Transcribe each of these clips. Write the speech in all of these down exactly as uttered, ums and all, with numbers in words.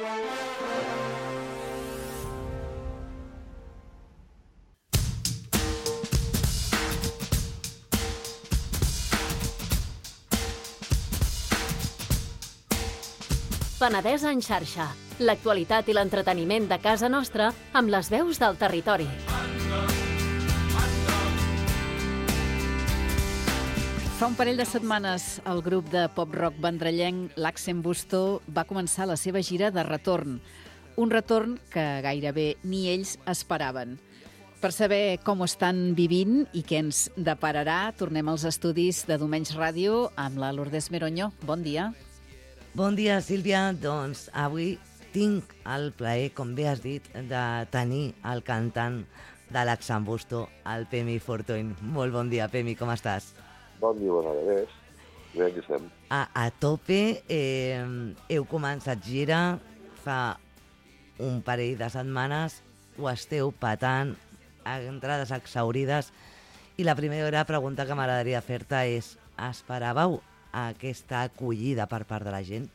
Penedès en xarxa. L'actualitat i l'entreteniment de casa nostra amb les veus del territori. Fa un parell de setmanes el grup de pop-rock vendrellenc l'Accent Bustó va començar la seva gira de retorn. Un retorn que gairebé ni ells esperaven. Per saber com ho estan vivint i què ens depararà, tornem als estudis de Domenys Ràdio amb la Lourdes Meroño. Bon dia. Bon dia, Sílvia. Doncs avui tinc el plaer, com bé has dit, de tenir el cantant de l'Accent Bustó, el Pemi Fortuny. Molt bon dia, Pemi, com estàs? Bon dia, bona hora, bé, aquí estem. A, a tope, eh, heu començat gira fa un parell de setmanes, ho esteu patant, entrades exhaurides, i la primera pregunta que m'agradaria fer-te és: esperàveu aquesta acollida per part de la gent?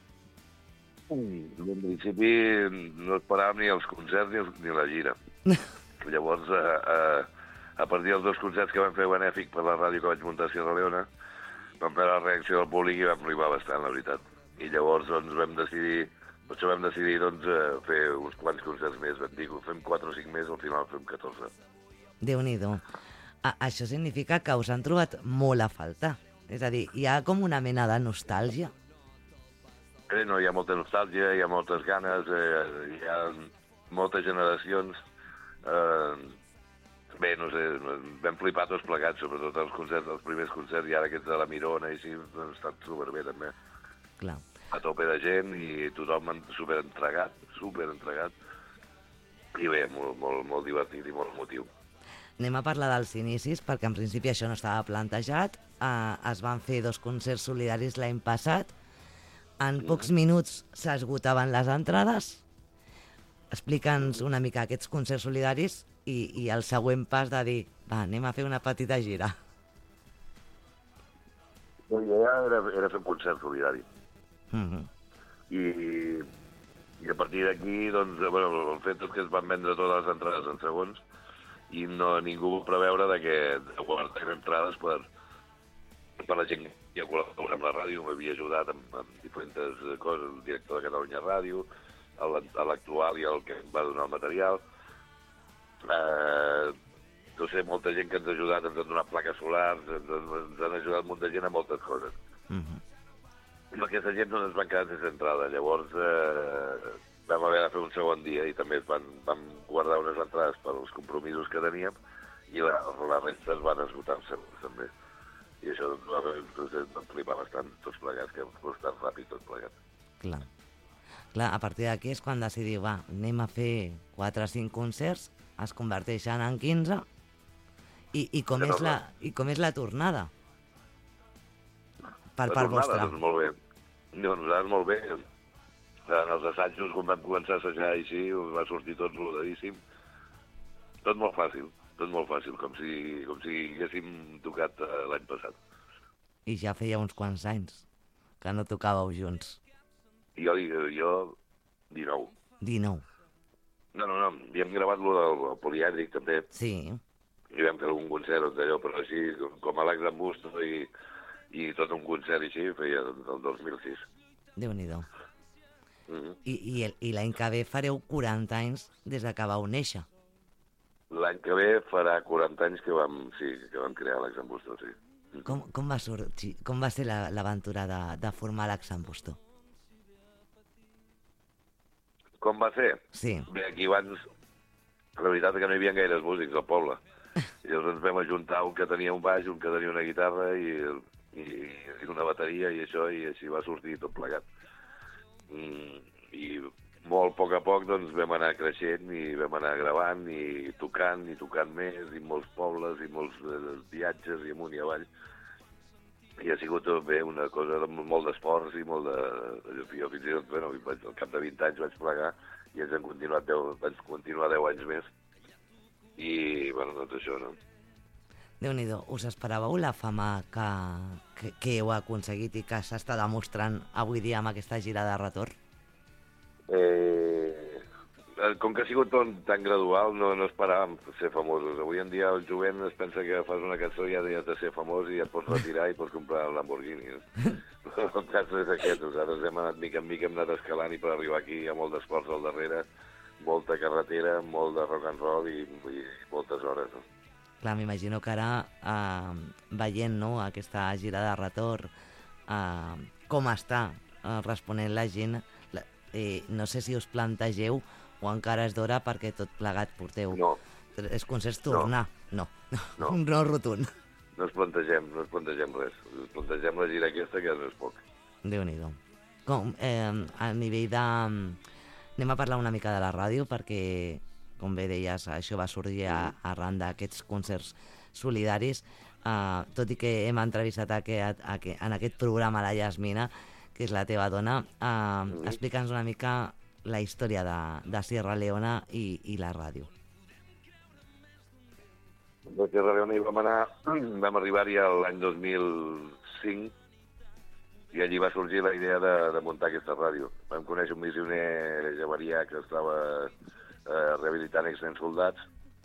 Mm, en principi no esperàvem ni els concerts ni, els, ni la gira. Llavors, a, a, a partir dels dos concerts que vam fer benèfic per la ràdio que vaig muntar a Sierra Leona, vam veure la reacció del públic i vam arribar bastant, la veritat. I llavors doncs, vam decidir, per això vam decidir doncs, fer uns quants concerts més. Vam dir que fem quatre o cinc més, al final fem catorze. Déu-n'hi-do. A, això significa que us han trobat molt a faltar. És a dir, hi ha com una mena de nostàlgia. Eh, no, hi ha molta nostàlgia, hi ha moltes ganes, eh, hi ha moltes generacions. Eh, bé, no sé, vam flipar tots plegats, sobretot els concerts, els primers concerts, i ara aquests de la Mirona, i sí, han estat superbé també. Clar. A tope de gent i tothom superentregat, superentregat. I bé, molt, molt, molt divertit i molt emotiu. Anem a parlar dels inicis, perquè en principi això no estava plantejat. Uh, es van fer dos concerts solidaris l'any passat. En pocs minuts s'esgotaven les entrades. Explica'ns una mica aquests concerts solidaris i, i el següent pas de dir, va, anem a fer una petita gira. La idea era, era fer un concert solidari. Uh-huh. I, I a partir d'aquí, doncs, bueno, el fet és que es van vendre totes les entrades en segons, i no, ningú va preveure de que de guardar entrades per, per la gent que ja col·labora amb la ràdio, m'havia ajudat amb, amb diferents coses, el director de Catalunya Ràdio, l'actual i el que em va donar el material. Eh, no sé, molta gent que ens ha ajudat, ens han donat plaques solars, ens, ens han ajudat un munt de gent a moltes coses. Uh-huh. I aquesta gent no ens van quedar sense entrada. Llavors eh, vam haver de fer un segon dia i també van, vam guardar unes entrades per als compromisos que teníem i la, la resta es van esgotar també. I això doncs, va, vam flipar bastant, tots plegats, que fos tan ràpid tot plegat. Clar. Clar, a partir d'aquí és quan decidiu, va, anem a fer quatre o cinc concerts, es converteixen en quinze, i, i, com, és la, i com és la tornada? Per la part tornada, vostra. Doncs molt bé. No, nosaltres molt bé. En els assajos, quan vam començar a assajar així, va sortir tot rodadíssim. Tot molt fàcil, tot molt fàcil, com si, com si haguéssim tocat uh, l'any passat. I ja feia uns quants anys que no tocàveu junts. Jo, jo dinou. dinou. No, no, no, i hem gravat lo del polièdric també. Sí. I vam fer algun concert d'allò, però així, com, com a l'Accent Bustó i, i tot un concert així, feia el dos mil sis. Déu-n'hi-do. Mm-hmm. I, i, i l'any que ve fareu quaranta anys des de que vau néixer. L'any que ve farà quaranta anys que vam, sí, que vam crear l'Accent Bustó, sí. Mm-hmm. Com, com, va sorgir, com va ser l'aventura la, de, de formar l'Accent Bustó? Com va ser? Sí. Bé, aquí abans, la veritat és que no hi havia gaires músics al poble. I llavors ens vam ajuntar un que tenia un baix, un que tenia una guitarra i, i, i una bateria i això, i així va sortir tot plegat. Mm, I molt a poc a poc doncs, vam anar creixent i vam anar gravant i tocant i tocant més, i molts pobles i molts eh, viatges i amunt i avall. I ha sigut bé una cosa de molt d'esforç i molt de... Jo fins i tot, bueno, al cap de vint anys vaig plegar i ens han continuat deu, vaig continuar deu anys més. I, bueno, doncs això, no? Déu-n'hi-do, us esperàveu la fama que, que, que heu aconseguit i que s'està demostrant avui dia amb aquesta gira de retorn? Eh, com que ha sigut tan, tan gradual, no, no esperàvem ser famosos. Avui en dia el jovent es pensa que fas una cançó i ja has de ser famós i et pots retirar i pots comprar el Lamborghini. El cas no és aquest. Nosaltres hem anat mica en mica, hem anat escalant i per arribar aquí hi ha molt d'esforç al darrere, molta carretera, molt de rock and roll i, i moltes hores. No? Clar, m'imagino que ara, eh, veient no, aquesta gira de retorn, eh, com està eh, responent la gent, la, eh, no sé si us plantegeu o encara és d'hora perquè tot plegat porteu No. tres concerts tornar. No, no, no, No. no rotund. No ens plantegem, no ens plantegem res. Ens plantegem la gira aquesta, que no és poc. Déu-n'hi-do. Com, eh, a nivell de... Anem a parlar una mica de la ràdio perquè, com bé deies, això va sorgir a, arran d'aquests concerts solidaris. Uh, tot i que hem entrevistat a que, a, a que, en aquest programa la Yasmina, que és la teva dona, uh, mm. explica'ns una mica la història de, de Sierra Leona i, i la ràdio. De Sierra Leona hi vam anar, vam arribar-hi l'any dos mil cinc i allí va sorgir la idea de, de muntar aquesta ràdio. Vam conèixer un missioner javarià que estava eh, rehabilitant exnens soldats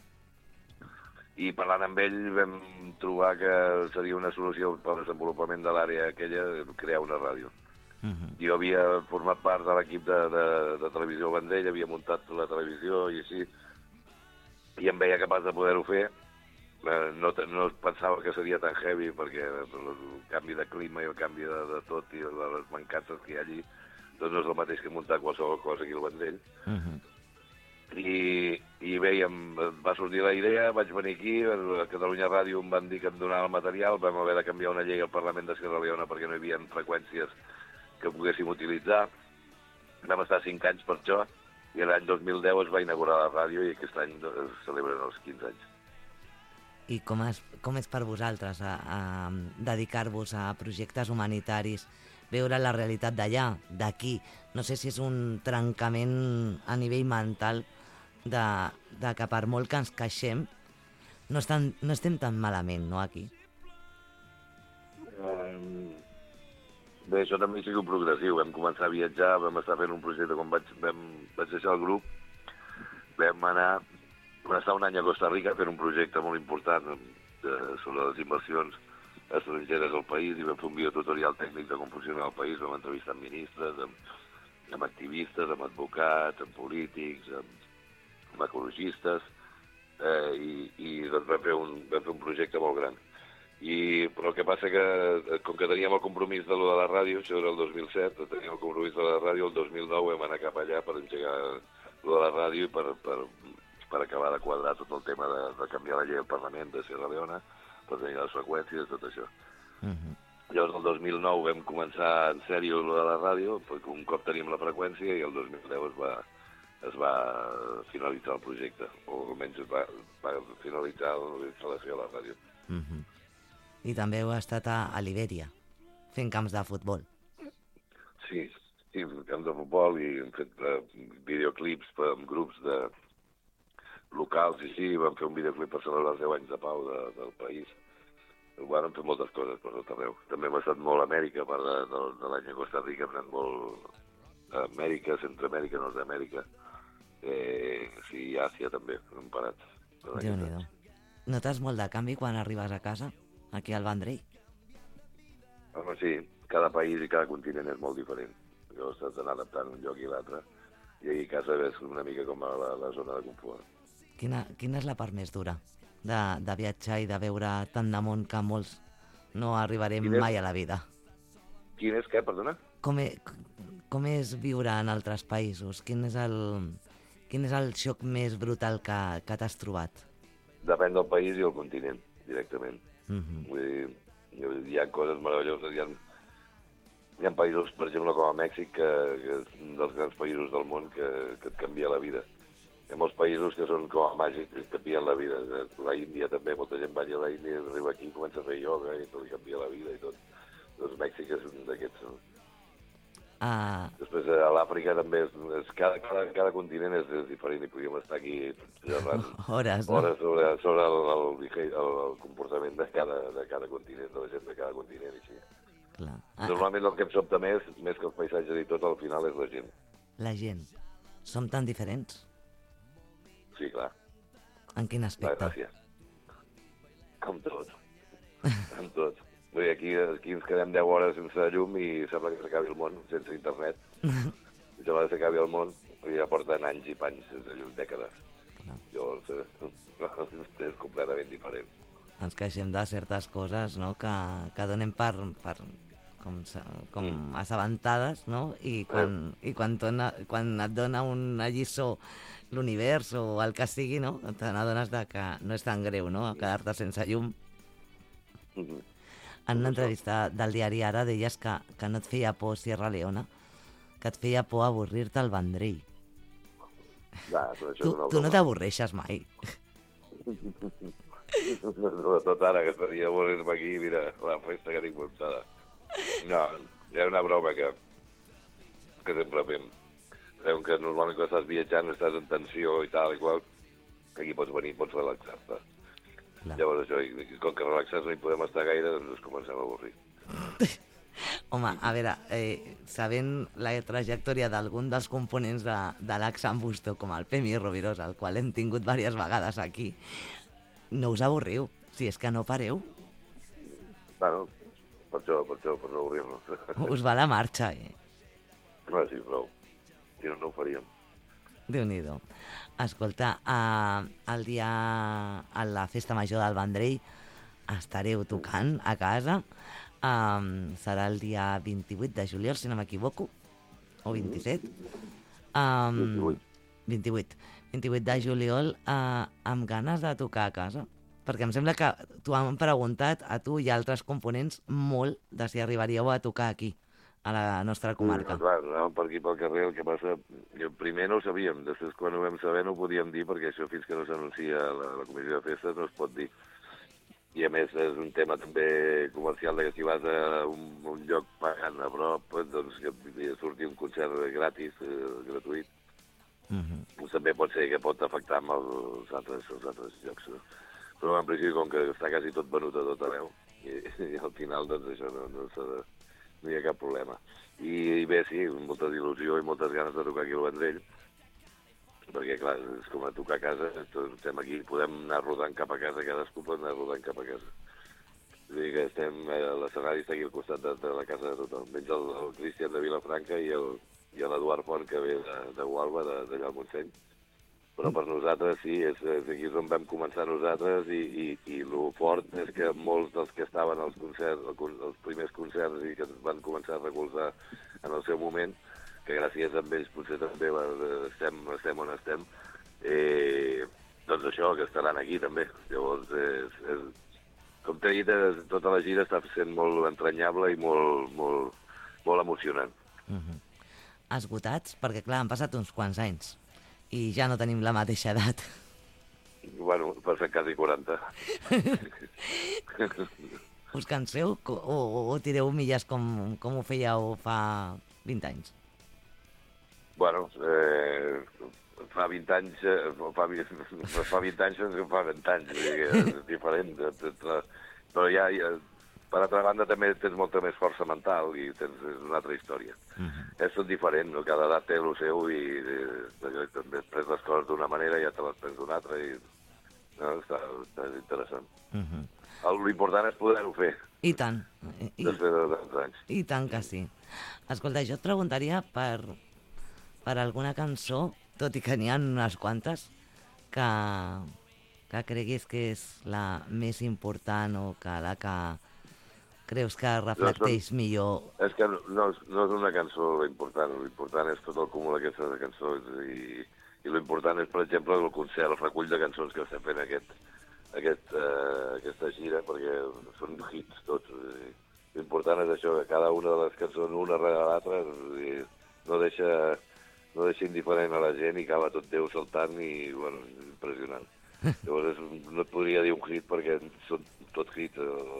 i parlant amb ell vam trobar que seria una solució pel desenvolupament de l'àrea aquella crear una ràdio. Uh-huh. Jo havia format part de l'equip de, de, de televisió Vendrell, havia muntat la televisió i així, i em veia capaç de poder-ho fer. Eh, no, no pensava que seria tan heavy perquè el canvi de clima i el canvi de, de tot i de les mancances que hi ha allí doncs no és el mateix que muntar qualsevol cosa aquí al Vendrell. Uh-huh. I, i bé, em va sortir la idea, vaig venir aquí, a Catalunya Ràdio em van dir que em donava el material, vam haver de canviar una llei al Parlament de Sierra Leona perquè no hi havia freqüències que poguéssim utilitzar. Vam estar cinc anys per això i l'any dos mil deu es va inaugurar la ràdio i aquest any es celebren els quinze anys. I com és, com és per vosaltres a, a dedicar-vos a projectes humanitaris, veure la realitat d'allà, d'aquí? No sé si és un trencament a nivell mental de, de que per molt que ens queixem no, estan, no estem tan malament, no, aquí? Um, bé, això també ha sigut progressiu. Vam començar a viatjar, vam estar fent un projecte quan vaig, vam, vaig deixar el grup, vam anar vam estar un any a Costa Rica fent un projecte molt important de, sobre les inversions estrangeres al país i vam fer un biotutorial tècnic de com funciona el país, vam entrevistar amb ministres, amb, amb activistes, amb advocats, amb polítics, amb, amb ecologistes, eh, i, i doncs vam fer, un, vam fer un projecte molt gran. I, però el que passa que, com que teníem el compromís de lo de la ràdio, això era el dos mil set, teníem el compromís de la ràdio, el dos mil nou vam anar cap allà per engegar lo de la ràdio i per, per, per acabar de quadrar tot el tema de, de canviar la llei del Parlament de Sierra Leona, per tenir les freqüències, tot això. Uh-huh. Llavors, el dos mil nou vam començar en sèrio lo de la ràdio, perquè un cop teníem la freqüència i el dos mil deu es va, es va finalitzar el projecte, o almenys es va, va finalitzar l'instal·lació de la ràdio. Uh-huh. I també heu estat a, a Libèria, fent camps de futbol. Sí, sí, camps de futbol i hem fet uh, videoclips per, amb grups de locals i sí, vam fer un videoclip per celebrar els deu anys de pau de, del país. Bueno, hem fet moltes coses per tot arreu. També hem estat molt a Amèrica, a part de, de, de l'any a Costa Rica, hem anat molt a Amèrica, Centroamèrica, Nord-Amèrica, eh, sí, i Àsia també, hem parat. Déu-n'hi-do. Notes molt de canvi quan arribes a casa, aquí al Vendrell? Home, sí, cada país i cada continent és molt diferent. Llavors t'has d'anar adaptant un lloc i l'altre, i aquí a casa ves una mica com a la, la zona de confort. Quina, quina és la part més dura de, de viatjar i de veure tant de món que molts no arribarem és, mai a la vida? Quin és què, perdona? Com, e, com és viure en altres països? Quin és el, quin és el xoc més brutal que, que t'has trobat? Depèn del país i el continent, directament. Uh-huh. Vull dir, hi ha coses meravelloses, hi ha, hi ha països, per exemple, com a Mèxic, que, que és un dels grans països del món que, que et canvia la vida. Hi ha molts països que són com a màgics, que canvien la vida. La Índia també, molta gent va a la Índia, arriba aquí, comença a fer ioga i tot li canvia la vida i tot. Doncs Mèxic és un d'aquests. No? Ah. Després a l'Àfrica també, és, és, cada, cada, cada continent és, és diferent i podríem estar aquí xerrant hores, no? hores sobre, sobre el, el, el, el comportament de cada, de cada continent, de la gent de cada continent i així. Clar. Ah. Normalment el que em sobta més, més que els paisatges i tot, al final és la gent. la gent, som tan diferents? Sí, clar. En quin La aspecte? gràcia. Com tot. Com tot. Vull dir, aquí, aquí ens quedem deu hores sense llum i sembla que s'acabi el món, sense internet. I sembla que s'acabi el món i ja porten anys i panys sense llum, dècades. No. Llavors, eh, és completament diferent. Ens queixem de certes coses, no?, que, que donem per, per com, sa- com Mm. assabentades, no? I quan, i quan, dona, quan et dona una lliçó l'univers o el que sigui, no?, te n'adones de que no és tan greu, no?, quedar-te sense llum. Mhm. En una entrevista del diari Ara deies que, que no et feia por Sierra Leona, que et feia por avorrir-te al Vendrell. Va, però això Tu, és una tu no broma. t'avorreixes mai. Tot ara que estaria avorrir-me aquí, mira, la festa que tinc muntada. No, hi ha una broma que, que sempre fem. Fem que normalment quan estàs viatjant estàs en tensió i tal i qual, aquí pots venir, pots relaxar-te. Clar. Llavors això, i com que relaxar-nos no hi podem estar gaire, doncs ens comencem a avorrir. Home, a veure, eh, sabent la trajectòria d'algun dels components de, de l'Axan Busto, com el Pemi Rovirosa, el qual hem tingut diverses vegades aquí, no us avorriu, si és que no pareu. Bueno, per això, per això, per no avorrir-nos. Us va la marxa, eh? No, sí, prou. Si no, no ho faríem. Déu-n'hi-do. Escolta, eh, el dia a la festa major del Vendrell estareu tocant a casa. Um, serà el dia vint-i-vuit de juliol, si no m'equivoco, o vint-i-set. Um, vint-i-vuit. vint-i-vuit. vint-i-vuit de juliol, uh, amb ganes de tocar a casa. Perquè em sembla que t'ho han preguntat a tu i a altres components molt de si arribaríeu a tocar aquí, a la nostra comarca. Sí, clar, anàvem per aquí pel carrer, el que passa... Jo primer no ho sabíem, després quan ho vam saber no ho podíem dir, perquè això fins que no s'anuncia la, la comissió de festes no es pot dir. I a més és un tema també comercial, de que si vas a un, un lloc pagant a prop, doncs que surti un concert gratis, eh, gratuït, Mhm. doncs també pot ser que pot afectar amb els altres, els altres llocs. No? Però en principi, com que està quasi tot venut a tot arreu, i, i al final doncs això no, no, s'ha de, no hi ha cap problema. I, i bé, sí, molta il·lusió i moltes ganes de tocar aquí al Vendrell, perquè, clar, és com a tocar a casa, estem aquí, podem anar rodant cap a casa, cadascú pot anar rodant cap a casa. És a dir, que estem, eh, l'escenari està aquí al costat de, de la casa de tothom. Menys el, el Cristian de Vilafranca i el, i l'Eduard Font, que ve de, de Gualba, d'allà al Montseny. Però per nosaltres, sí, és, és aquí és on vam començar nosaltres i, i, i el fort és que molts dels que estaven als concerts, els primers concerts i que van començar a recolzar en el seu moment, que gràcies a ells potser també estem, estem on estem, eh, doncs això, que estaran aquí també. Llavors, és, és, com t'he dit, és, tota la gira està sent molt entranyable i molt, molt, molt emocionant. Mhm. Esgotats? Perquè, clar, han passat uns quants anys i ja no tenim la mateixa edat. Bueno, per fer quasi quaranta. Us canseu o, o, o tireu milles com, com ho fèieu fa vint anys? Bueno, eh, fa vint anys, eh, fa, fa vint anys que fa vint anys, vull dir que és diferent. Però ja, ja, per altra banda, també tens molta més força mental i tens és una altra història. Uh-huh. És tot diferent, no? Cada edat té el seu i eh, també prens les coses d'una manera i ja te les prens d'una altra i no, està, està interessant. Uh-huh. L'important és poder-ho fer. I tant. I, després de tants anys. I tant que sí. Escolta, jo et preguntaria per, per alguna cançó, tot i que n'hi ha unes quantes, que, que creguis que és la més important o que la que creus que reflecteix no, millor... És que no, no, és, no és una cançó important, l'important és tot el cúmul d'aquestes cançons i, i l'important és, per exemple, el concert, el recull de cançons que estem fent aquest, aquest, uh, aquesta gira, perquè són hits tots. L'important és això, que cada una de les cançons, una rere l'altra, no deixa, no deixa indiferent a la gent i acaba tot Déu saltant i, bueno, impressionant. Llavors, és, no et podria dir un hit perquè són tots hits.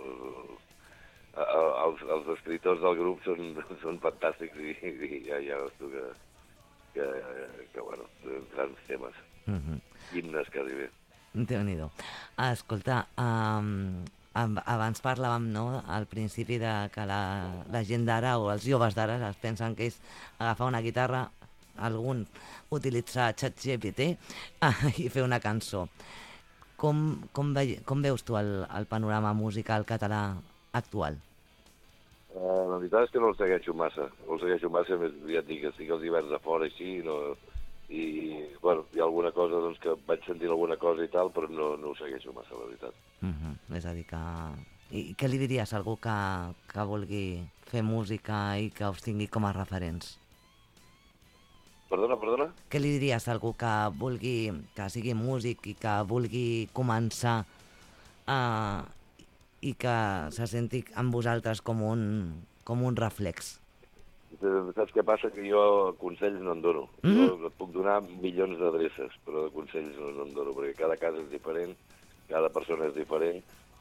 Els, els escriptors del grup són, són fantàstics i, i ja, ja veus tu que, que, que bueno, grans temes. Uh-huh. Himnes quasi bé. Déu-n'hi-do. Escolta, um, abans parlàvem, no?, al principi de que la, la gent d'ara o els joves d'ara es pensen que és agafar una guitarra, algun utilitzar ChatGPT i fer una cançó. Com, com, ve, com veus tu el, el panorama musical català actual? Uh, la veritat és que no el segueixo massa. No el segueixo massa, més ja et dic, estic els hiverns a fora així, no, i bueno, hi ha alguna cosa doncs, que vaig sentir alguna cosa i tal, però no, no ho segueixo massa, la veritat. Uh -huh. És a dir que... I què li diries a algú que, que vulgui fer música i que us tingui com a referents? Perdona, perdona? Què li diries a algú que vulgui, que sigui músic i que vulgui començar uh, i que se senti amb vosaltres com un, com un reflex? Saps què passa? Que jo consells no en dono. Mm -hmm. Jo et puc donar milions d'adreces, però de consells no, no en dono, perquè cada cas és diferent, cada persona és diferent,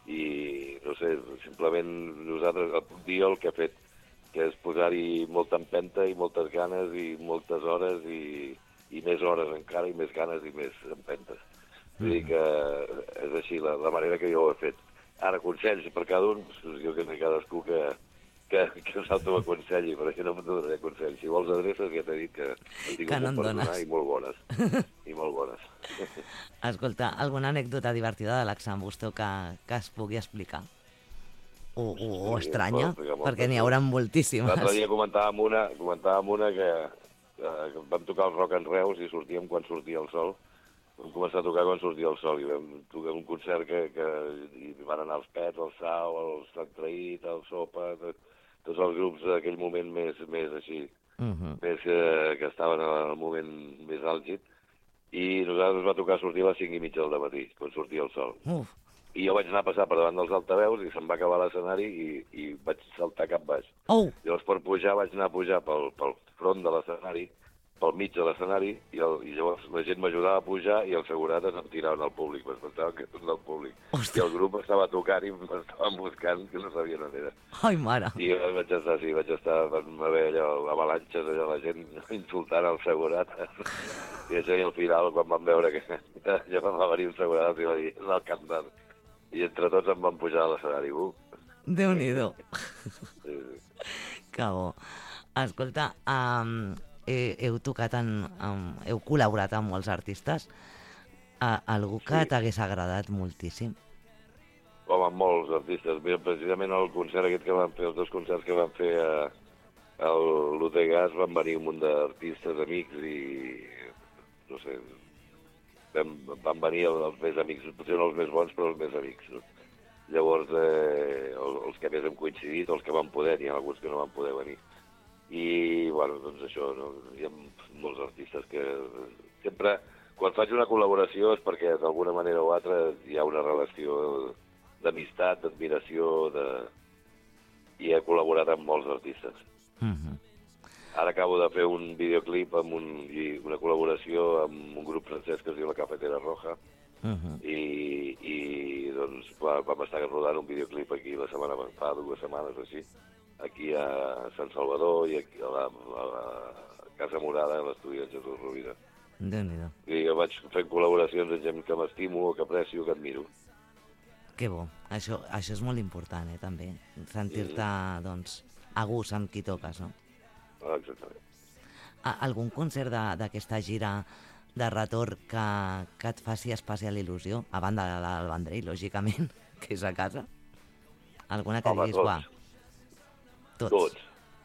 i no sé, simplement nosaltres el puc dir el que he fet, que és posar-hi molta empenta i moltes ganes i moltes hores i, i més hores encara i més ganes i més empentes. Vull dir que és així la, la manera que jo ho he fet. Ara, consells per cada un, jo crec que cadascú que, que, que s'autoaconselli, però jo no em donaré consells. Si vols adreces, ja t'he dit que en tinc que no un per donar i molt bones. I molt bones. Escolta, alguna anècdota divertida de l'Axan Busto que, que es pugui explicar? O, o, o estranya, sí, perquè n'hi haurà moltíssimes. L'altre dia comentàvem una, comentàvem una que, que vam tocar el Rock en Reus i sortíem quan sortia el sol. Vam començar a tocar quan sortia el sol i vam tocar un concert que, que hi van anar els Pets, el Sau, el Sant Traït, el Sopa, tot, tots els grups d'aquell moment més, més així, uh -huh. més que, que estaven en el moment més àlgid. I nosaltres va tocar sortir a les cinc i mitja del matí, quan sortia el sol. Uf. I jo vaig anar a passar per davant dels altaveus i se'm va acabar l'escenari i, i vaig saltar cap baix. Oh. Llavors per pujar vaig anar a pujar pel, pel front de l'escenari, pel mig de l'escenari, i, el, i llavors la gent m'ajudava a pujar i els segurates em tiraven al públic, m'espantaven que tot del públic. Ostres. I el grup estava tocant i m'estaven buscant, que no sabien on era. Ai, mare! I jo vaig estar, sí, vaig estar, vam haver allò, avalanxes, allò, la gent insultant el segurat. I això, i al final, quan vam veure que ja va venir un segurat i va dir, el cantant. I entre tots em van pujar a l'escenari. Uh. Déu-n'hi-do. Sí, sí. Que bo. Escolta, um, he, heu tocat en, um, heu col·laborat amb molts artistes. Uh, algú que sí. t'hagués agradat moltíssim? Home, amb molts artistes. Mira, precisament el concert aquest que van fer, els dos concerts que van fer a, a l'U T Gas, van venir un munt d'artistes, amics i, no sé, vam, van venir els més amics, potser no els més bons, però els més amics. No? Llavors, eh, els, els que més hem coincidit, els que van poder, n'hi ha alguns que no van poder venir. I, bueno, doncs això, no? Hi ha molts artistes que sempre, quan faig una col·laboració és perquè d'alguna manera o altra hi ha una relació d'amistat, d'admiració, de... i he col·laborat amb molts artistes. Mm-hmm. Ara acabo de fer un videoclip amb un, una col·laboració amb un grup francès que es diu La Cafetera Roja, uh-huh. i, i doncs va, vam estar rodant un videoclip aquí la setmana, fa dues setmanes així, aquí a Sant Salvador i aquí a la, a la Casa Morada, a l'estudi de Jesús Rovira. Déu-n'hi-do. I jo vaig fent col·laboracions amb gent que m'estimo, que aprecio, que admiro. Que bo. Això, això és molt important, eh, també. Sentir-te, mm. doncs, a gust amb qui toques, no? Ah, exactament. Algun concert d'aquesta gira de retorn que, que et faci especial il·lusió, a banda de l'Alt Vendrell, lògicament, que és a casa? Alguna que Home, diguis, tots. Uah, tots. Tots.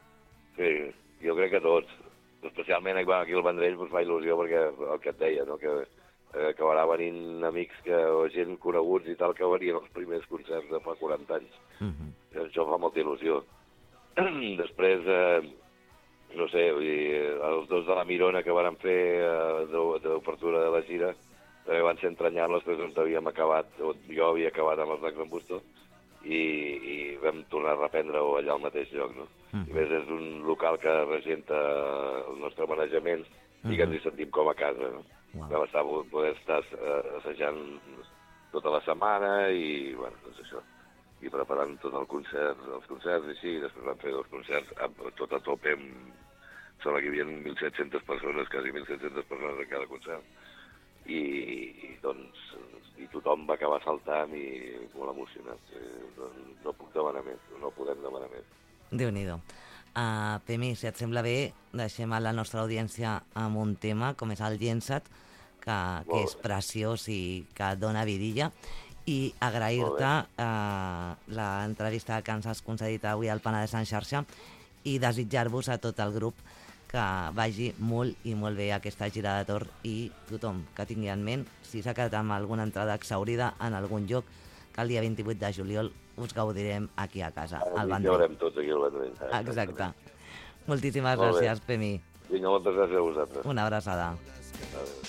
Sí, jo crec que tots. Especialment aquí al Vendrell doncs, fa il·lusió perquè el que et deia, no? Que eh, acabarà venint amics que, o gent coneguts i tal que venien als primers concerts de fa quaranta anys. Uh-huh. Això fa molta il·lusió. Després... Eh, no sé, vull dir, els dos de la Mirona que van fer eh, d'obertura de la gira també van ser entranyables, però on havíem acabat, o jo havia acabat amb els Lacs en Busto i, i vam tornar a reprendre-ho allà al mateix lloc, no? Mm. I més és un local que regenta el nostre manejament mm. i que ens hi sentim com a casa, no? Wow. Vam estar, poder estar uh, assajant tota la setmana i, bueno, doncs això, i preparant tot el concert, els concerts i així, i després vam fer dos concerts amb, tot a tope, amb... sembla que hi havia mil set-centes persones, quasi mil set-centes persones en cada concert, i, i doncs i tothom va acabar saltant i molt emocionat. Eh, no, no puc demanar més, no podem demanar més. Déu-n'hi-do. Uh, Pemi, si et sembla bé, deixem a la nostra audiència amb un tema, com és el Llença't, que, que és preciós i que dona vidilla, i agrair-te uh, l'entrevista que ens has concedit avui al Penedès en xarxa i desitjar-vos a tot el grup que vagi molt i molt bé aquesta gira de Tor, i tothom que tingui en ment, si s'ha quedat amb alguna entrada exhaurida en algun lloc, que el dia vint-i-vuit de juliol us gaudirem aquí a casa, al Vendrell. Hi haurem tots aquí al Vendrell. Eh? Exacte. Moltíssimes molt gràcies, bé. Pemi. Vinga, moltes gràcies a vosaltres. Una abraçada. Adéu.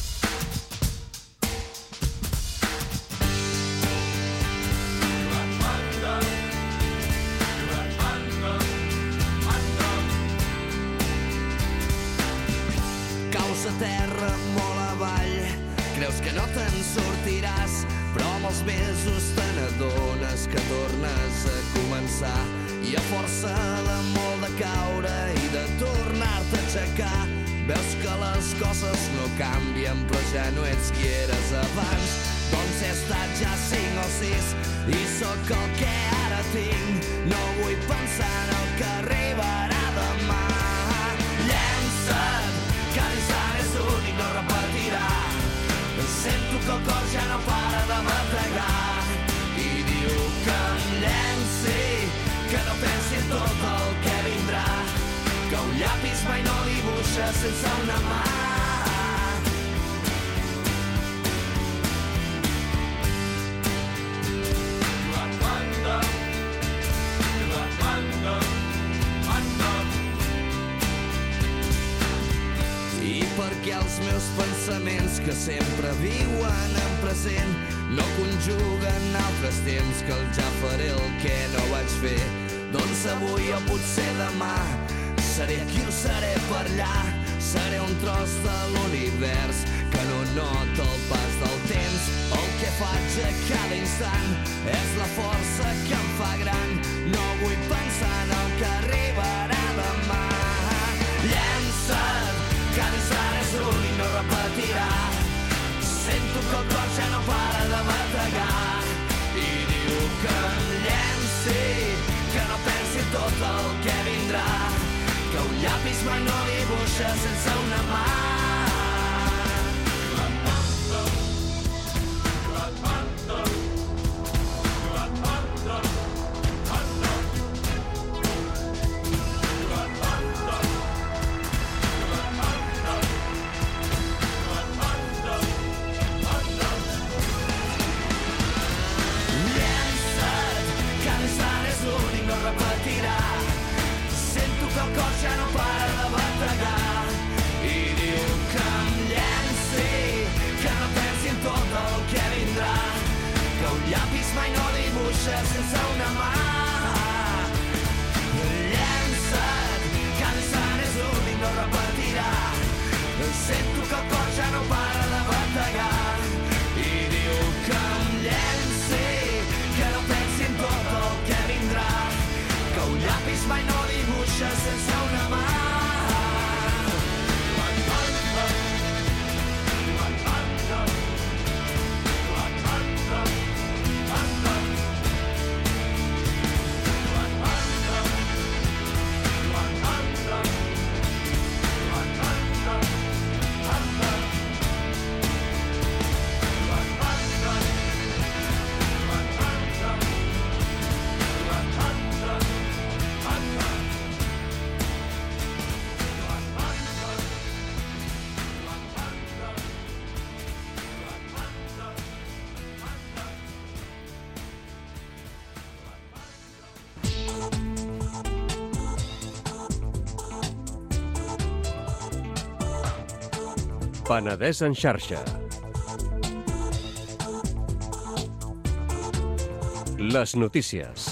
Caus a terra molt avall, creus que no te'n sortiràs, però amb els mesos te n'adones que tornes a començar, i a força de molt de caure i de tornar-te a aixecar, veus que les coses no canvien, però ja no ets qui eres abans. Doncs he estat ja cinc o sis i sóc el que ara tinc, no vull pensar en el que arribarà demà. Llença't, que l'instant és únic, no repetirà. Sento que el cor ja no para de bategar i diu que em llenci, que no pensi en tot el que vindrà, que un llapis mai no dibuixa sense una mà. I perquè els meus pensaments, que sempre viuen en present, no conjuguen altres temps, que el ja faré el que no vaig fer. Doncs avui o potser demà seré aquí o seré per allà, seré un tros de l'univers que no nota el pas del temps. El que faig a cada instant és la força que em fa gran, no vull pensar en el que arribarà demà. Llença't, que l'instant és únic, no repetirà. Sento que el cor ja no para de bategar i diu que em llenci, que no pensi tot el que vindrà, que un llapis mai no dibuixa sense una mà. Sense una mà. Llença't, que l'instant és únic, no repetirà. Sento que el cor ja no para de bategar i diu que em llenci, que no pensi en tot el que vindrà, que un llapis mai no dibuixa sense una mà. Penedès en xarxa. Les notícies.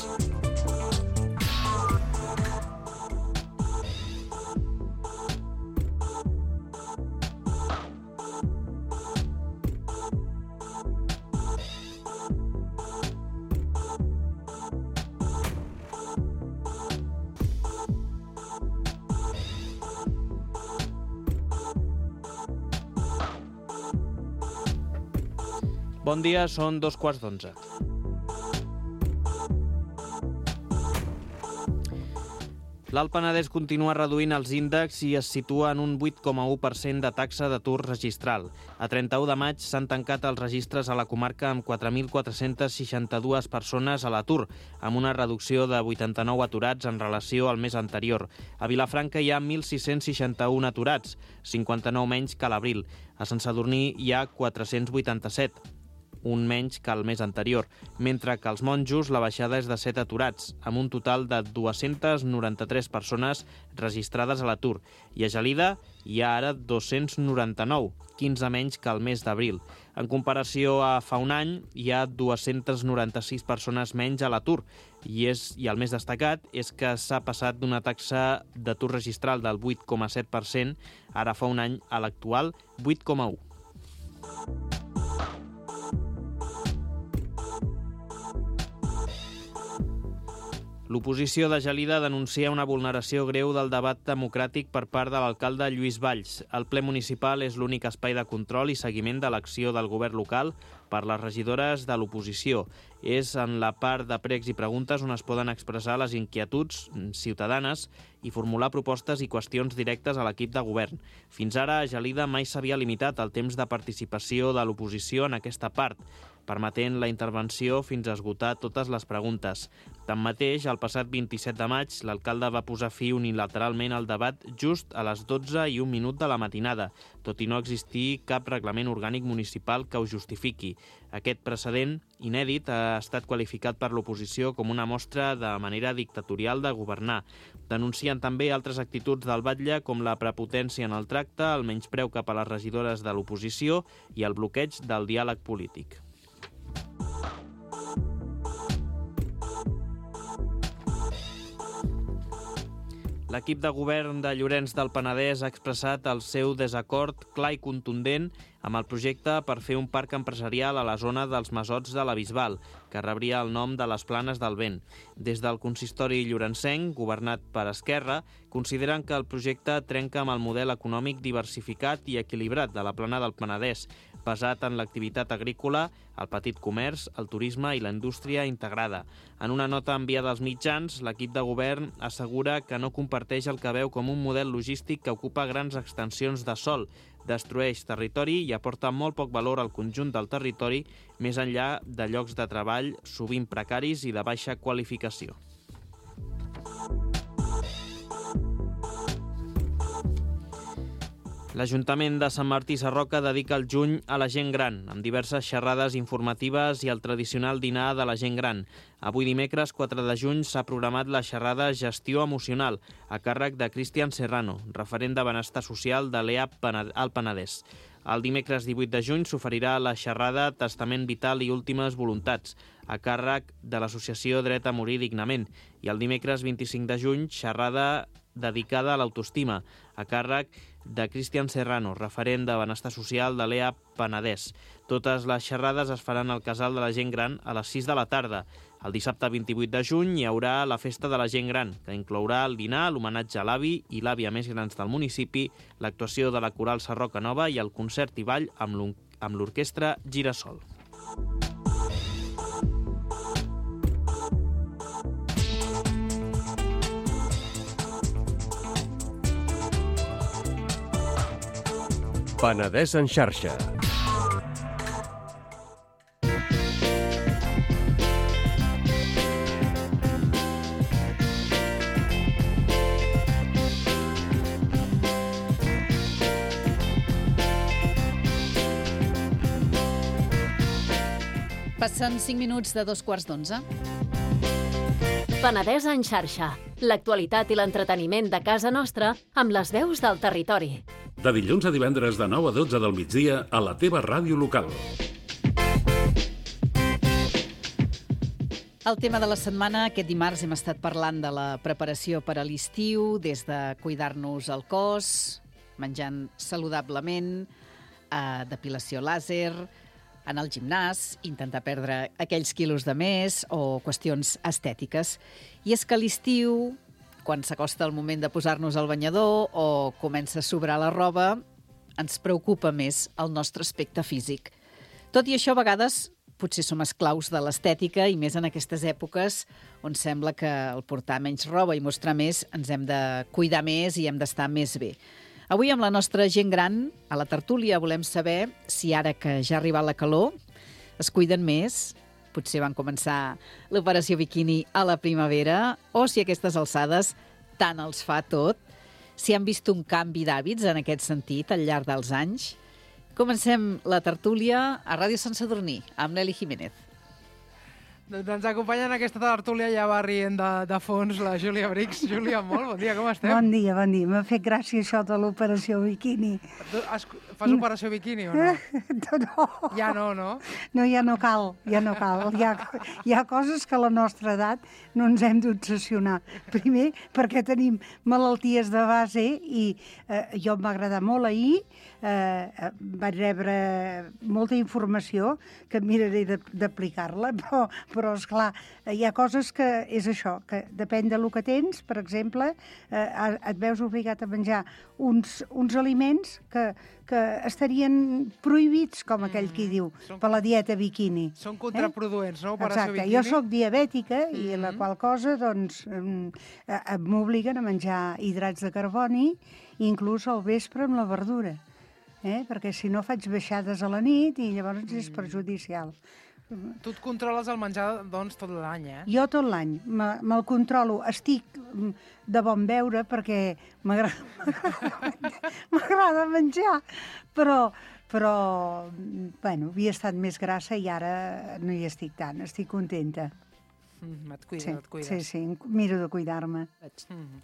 Bon dia, són dos quarts d'onze. L'Alt Penedès continua reduint els índexs i es situa en un vuit coma u per cent de taxa d'atur registral. A trenta-u de maig s'han tancat els registres a la comarca amb quatre mil quatre-cents seixanta-dues persones a l'atur, amb una reducció de vuitanta-nou aturats en relació al mes anterior. A Vilafranca hi ha mil sis-cents seixanta-un aturats, cinquanta-nou menys que a l'abril. A Sant Sadurní hi ha quatre-cents vuitanta-set, un menys que el mes anterior, mentre que als Monjos la baixada és de set aturats, amb un total de dues-centes noranta-tres persones registrades a l'atur, i a Gelida hi ha ara dos-cents noranta-nou, quinze menys que el mes d'abril. En comparació a fa un any, hi ha dues-centes noranta-sis persones menys a l'atur, i, és, i el més destacat és que s'ha passat d'una taxa d'atur registral del vuit coma set per cent ara fa un any a l'actual vuit coma u. L'oposició de Gelida denuncia una vulneració greu del debat democràtic per part de l'alcalde Lluís Valls. El ple municipal és l'únic espai de control i seguiment de l'acció del govern local per les regidores de l'oposició. És en la part de pregs i preguntes on es poden expressar les inquietuds ciutadanes i formular propostes i qüestions directes a l'equip de govern. Fins ara, a Gelida mai s'havia limitat el temps de participació de l'oposició en aquesta part, permetent la intervenció fins a esgotar totes les preguntes. Tanmateix, el passat vint-i-set de maig, l'alcalde va posar fi unilateralment al debat just a les dotze i un minut de la matinada, tot i no existir cap reglament orgànic municipal que ho justifiqui. Aquest precedent, inèdit, ha estat qualificat per l'oposició com una mostra de manera dictatorial de governar. Denuncien també altres actituds del batlle com la prepotència en el tracte, el menyspreu cap a les regidores de l'oposició i el bloqueig del diàleg polític. L'equip de govern de Llorenç del Penedès ha expressat el seu desacord clar i contundent amb el projecte per fer un parc empresarial a la zona dels Masots de la Bisbal, que rebria el nom de les Planes del Vent. Des del consistori llorencenc, governat per Esquerra, consideren que el projecte trenca amb el model econòmic diversificat i equilibrat de la Plana del Penedès, basat en l'activitat agrícola, el petit comerç, el turisme i la indústria integrada. En una nota enviada als mitjans, l'equip de govern assegura que no comparteix el que veu com un model logístic que ocupa grans extensions de sòl, destrueix territori i aporta molt poc valor al conjunt del territori, més enllà de llocs de treball sovint precaris i de baixa qualificació. L'Ajuntament de Sant Martí Sarroca dedica el juny a la gent gran, amb diverses xerrades informatives i el tradicional dinar de la gent gran. Avui dimecres, quatre de juny, s'ha programat la xerrada Gestió Emocional, a càrrec de Cristian Serrano, referent de benestar social de l'E A P Alt Penedès. El dimecres divuit de juny s'oferirà la xerrada Testament Vital i Últimes Voluntats, a càrrec de l'associació Dret a Morir Dignament, i el dimecres vint-i-cinc de juny, xerrada dedicada a l'autoestima, a càrrec de Cristian Serrano, referent de benestar social de l'E A P Penedès. Totes les xerrades es faran al Casal de la Gent Gran a les sis de la tarda. El dissabte vint-i-vuit de juny hi haurà la Festa de la Gent Gran, que inclourà el dinar, l'homenatge a l'avi i l'àvia més grans del municipi, l'actuació de la Coral Sarroca Nova i el concert i ball amb l'orquestra Girasol. Penedès en xarxa. Passen cinc minuts de dos quarts d'onze. Penedès en xarxa. L'actualitat i l'entreteniment de casa nostra amb les veus del territori. De dilluns a divendres de nou a dotze del migdia a la teva ràdio local. El tema de la setmana, aquest dimarts hem estat parlant de la preparació per a l'estiu, des de cuidar-nos el cos, menjant saludablement, eh, depilació làser, anar al gimnàs, intentar perdre aquells quilos de més o qüestions estètiques. I és que a l'estiu, quan s'acosta el moment de posar-nos al banyador o comença a sobrar la roba, ens preocupa més el nostre aspecte físic. Tot i això, a vegades potser som esclaus de l'estètica i més en aquestes èpoques on sembla que al portar menys roba i mostrar més ens hem de cuidar més i hem d'estar més bé. Avui amb la nostra gent gran, a la tertúlia, volem saber si ara que ja ha arribat la calor es cuiden més, potser van començar l'operació biquini a la primavera, o si a aquestes alçades tant els fa tot, si han vist un canvi d'hàbits en aquest sentit al llarg dels anys. Comencem la tertúlia a Ràdio Sant Sadurní, amb Nelly Jiménez. Doncs ens acompanya en aquesta tertúlia, ja va rient de, de fons la Júlia Brix. Júlia, molt bon dia, com estem? Bon dia, bon dia. M'ha fet gràcia això de l'operació biquini. Tu has, fas operació biquini o no? No. Ja no, no? No, ja no cal, ja no cal. Hi ha, hi ha coses que a la nostra edat no ens hem d'obsessionar. Primer, perquè tenim malalties de base i eh, jo em va agradar molt ahir, eh, vaig rebre molta informació que miraré d'aplicar-la, però, però esclar, hi ha coses que és això, que depèn del que tens. Per exemple, eh, et veus obligat a menjar uns, uns aliments que, que estarien prohibits, com aquell qui diu, Són- per la dieta biquini. Són contraproduents, no? Operació Exacte, biquini. jo sóc diabètica i Mhm. la qual cosa doncs em- eh, m'obliguen a menjar hidrats de carboni, inclús al vespre amb la verdura, eh? Perquè si no faig baixades a la nit i llavors és perjudicial. Tu et controles el menjar, doncs, tot l'any, eh? Jo tot l'any me- me'l controlo, estic mm, de bon veure perquè m'agrada m'agrada menjar, però, però mm, bueno, havia estat més grassa i ara no hi estic tant, estic contenta. Mm, et cuides, Sí, et cuides. sí, sí, miro de cuidar-me. Mm.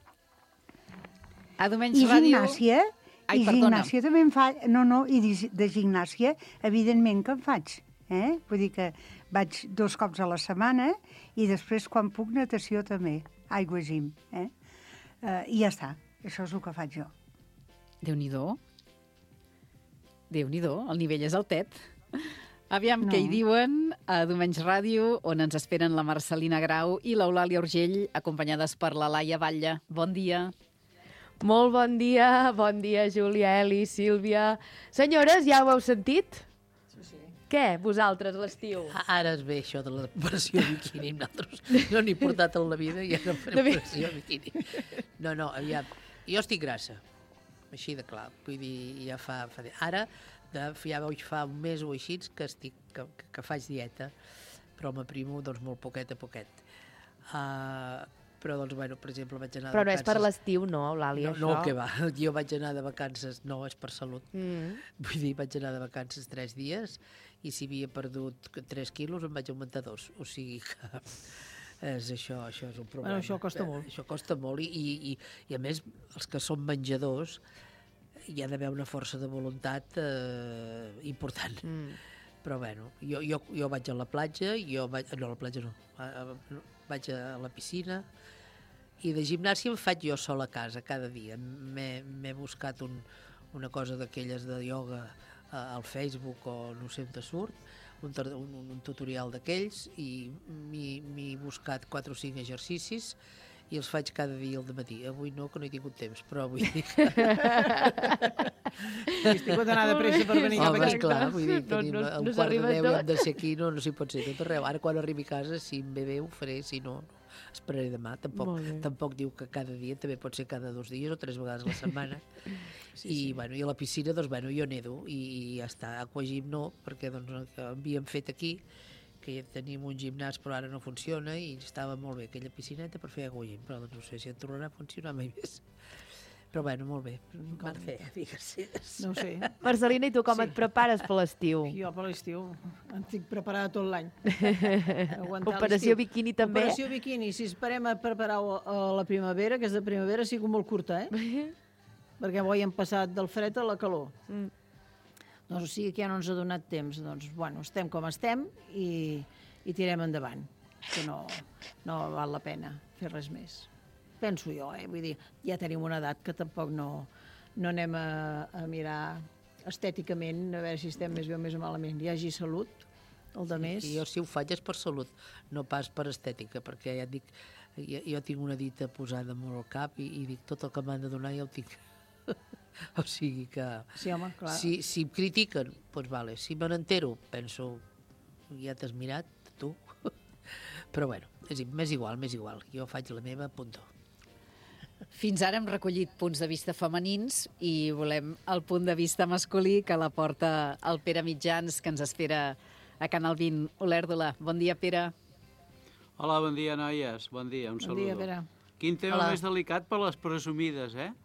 A Domenys I Ràdio... gimnàsia, Ai, i perdona. gimnàsia també en fa... No, no, i de, de gimnàsia, evidentment que en faig. Eh? Vull dir que vaig dos cops a la setmana i després, quan puc, natació també, aigua gim. Eh? Uh, I ja està, això és el que faig jo. Déu-n'hi-do. Déu-n'hi-do, el nivell és altet. Aviam No. què hi diuen a Domenys Ràdio, on ens esperen la Marcelina Grau i l'Eulàlia Urgell, acompanyades per la Laia Batlle. Bon dia. Molt bon dia, bon dia, Júlia, Eli, Sílvia... Senyores, ja ho heu sentit? Sí, sí. Què, vosaltres, l'estiu? Ara es ve això de l'operació biquini. Nosaltres no n'he portat en la vida i ara farem De bé. operació biquini. No, no, aviam. Jo estic grassa, així de clar. Vull dir, ja fa... fa ara, de, ja veig fa un mes o així que, estic, que, que, que faig dieta, però m'aprimo doncs, molt poquet a poquet. Uh, però, doncs, bueno, per exemple, vaig anar de Però no és vacances... per l'estiu, no, Eulàlia, no, això? no, que va. Jo vaig anar de vacances, no, és per salut. Mm. Vull dir, vaig anar de vacances tres dies i si havia perdut tres quilos em vaig augmentar dos. O sigui que és això, això és un problema. Bueno, això costa molt. Això costa molt i, i, i, i a més, els que són menjadors hi ha d'haver una força de voluntat eh, important. Mm. Però bueno, jo, jo, jo vaig a la platja, jo vaig, no, a la platja no, a, a, vaig a la piscina i de gimnàsia em faig jo sol a casa cada dia. M'he buscat un, una cosa d'aquelles de ioga eh, al Facebook o no sé on te surt, un, un, un tutorial d'aquells i m'he buscat quatre o cinc exercicis i els faig cada dia al dematí. Avui no, que no he tingut temps, però vull dir que... Has tingut d'anar de pressa per venir cap Home, aquí. esclar, vull dir, No, tenim no- un no quart de s'arriba deu i tot. hem de ser aquí, no, no s'hi pot ser tot arreu. Ara, quan arribi a casa, si em ve bé, ho faré, si no, no. Esperaré demà. Tampoc, Molt bé. tampoc diu que cada dia, també pot ser cada dos dies o tres vegades a la setmana. Sí, I, sí. bueno, I a la piscina, doncs, bueno, jo nedo i, i ja està. Aquagym no, perquè doncs, el que havíem fet aquí, que ja tenim un gimnàs però ara no funciona i estava molt bé aquella piscineta per fer aquagym, però doncs, no sé si en tornarà a funcionar mai més. Però bueno, molt bé. Mercè, digues. No ho sé. Marcelina, i tu com Sí. et prepares per l'estiu? Jo per l'estiu em estic preparada tot l'any. Aguantar Operació l'estiu. biquini també? Operació biquini. Si esperem a preparar a la primavera, que és de primavera, ha sigut molt curta, eh? Perquè avui hem passat del fred a la calor. Mm. Doncs o sigui que ja no ens ha donat temps. Doncs, bueno, estem com estem i, i tirem endavant. Que no, no val la pena fer res més. Penso jo, eh? Vull dir, ja tenim una edat que tampoc no, no anem a, a mirar estèticament a veure si estem més bé o més malament. Hi hagi salut, el de més... I jo si ho faig és per salut, no pas per estètica, perquè ja et dic, jo, jo tinc una dita posada molt al cap i, i dic tot el que m'han de donar ja ho tinc. O sigui que... Sí, home, clar. Si, si em critiquen, doncs vale. Si me n'entero, penso, ja t'has mirat, tu. Però bueno, és, m'és igual, m'és igual. Jo faig la meva, punto. Fins ara hem recollit punts de vista femenins i volem el punt de vista masculí que la porta el Pere Mitjans, que ens espera a Canal vint Olèrdola. Bon dia, Pere. Hola, bon dia, noies. Bon dia, un saludo. Bon dia, Pere. Quin tema Hola. més delicat per les presumides, eh?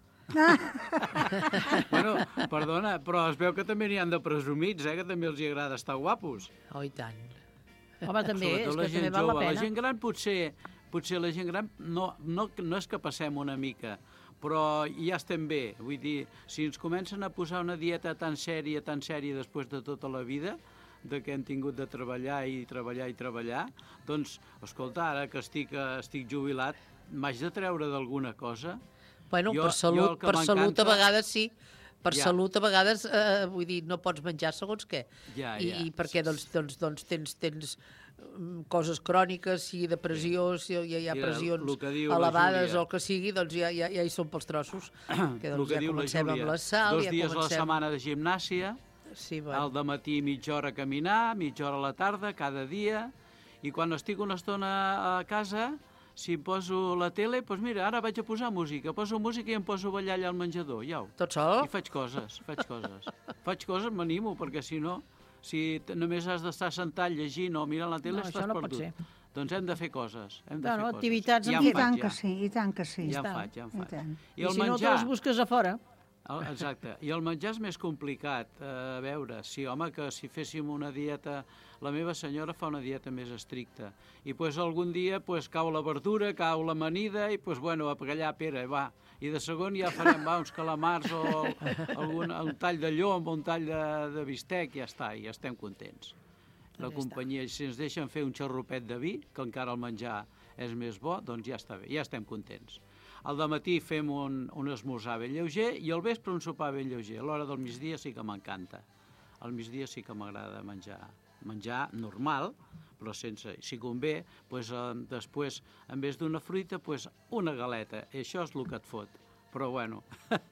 Bueno, perdona, però es veu que també n'hi han de presumits, eh? Que també els hi agrada estar guapos. Oh, i tant. Home, també, és Sobretot que també val la jove. pena. La gent gran potser, potser la gent gran no, no, no és que passem una mica, però ja estem bé. Vull dir, si ens comencen a posar una dieta tan sèria, tan sèria després de tota la vida, de que hem tingut de treballar i treballar i treballar, doncs, escolta, ara que estic, estic jubilat, m'haig de treure d'alguna cosa. Bueno, jo, per salut, per salut a vegades sí. Per Ja. salut a vegades, eh, vull dir, no pots menjar segons què. Ja, I, ja. I perquè doncs, doncs, doncs tens, tens mm, coses cròniques, si depressió, si hi ha, hi ha I el- pressions el que diu la elevades Júlia. o el que sigui, doncs ja, ja, ja hi són pels trossos. Que El doncs que ja diu la comencem Júlia, amb la sal, dos ja dies a la comencem... setmana de gimnàsia, sí, bueno. al dematí mitja hora a caminar, mitja hora a la tarda, cada dia, i quan estic una estona a casa, si em poso la tele, doncs mira, ara vaig a posar música, poso música i em poso a ballar allà al menjador, ja. Tot sol? I faig coses, faig coses. faig coses, m'animo, perquè si no, si t- només has d'estar sentat llegint o mirant la tele, No, estàs això no pot perdut. ser. Doncs hem de fer coses, hem de No, fer no, coses. activitats ja en en I faig, tant ja. que sí, i tant que sí. Ja en Està. faig, ja en I faig. tant. I I, el si no, te menjar... les busques a fora. El, exacte. I el menjar és més complicat. Eh, a veure, sí, home, que si féssim una dieta... La meva senyora fa una dieta més estricta. I pues, algun dia pues, cau la verdura, cau l'amanida, i pues, bueno, a pagallar, Pere, va. I de segon ja farem va, uns calamars o algun, un tall de llom o un tall de, de bistec, ja està, i ja estem contents. La companyia, si ens deixen fer un xarrupet de vi, que encara el menjar és més bo, doncs ja està bé, ja estem contents. Al dematí fem un, un esmorzar ben lleuger i al vespre un sopar ben lleuger. A l'hora del migdia sí que m'encanta. Al migdia sí que m'agrada menjar. Menjar normal, però sense... Si convé, doncs, eh, després, en vez d'una fruita, doncs, una galeta. I això és el que et fot. Però, bueno,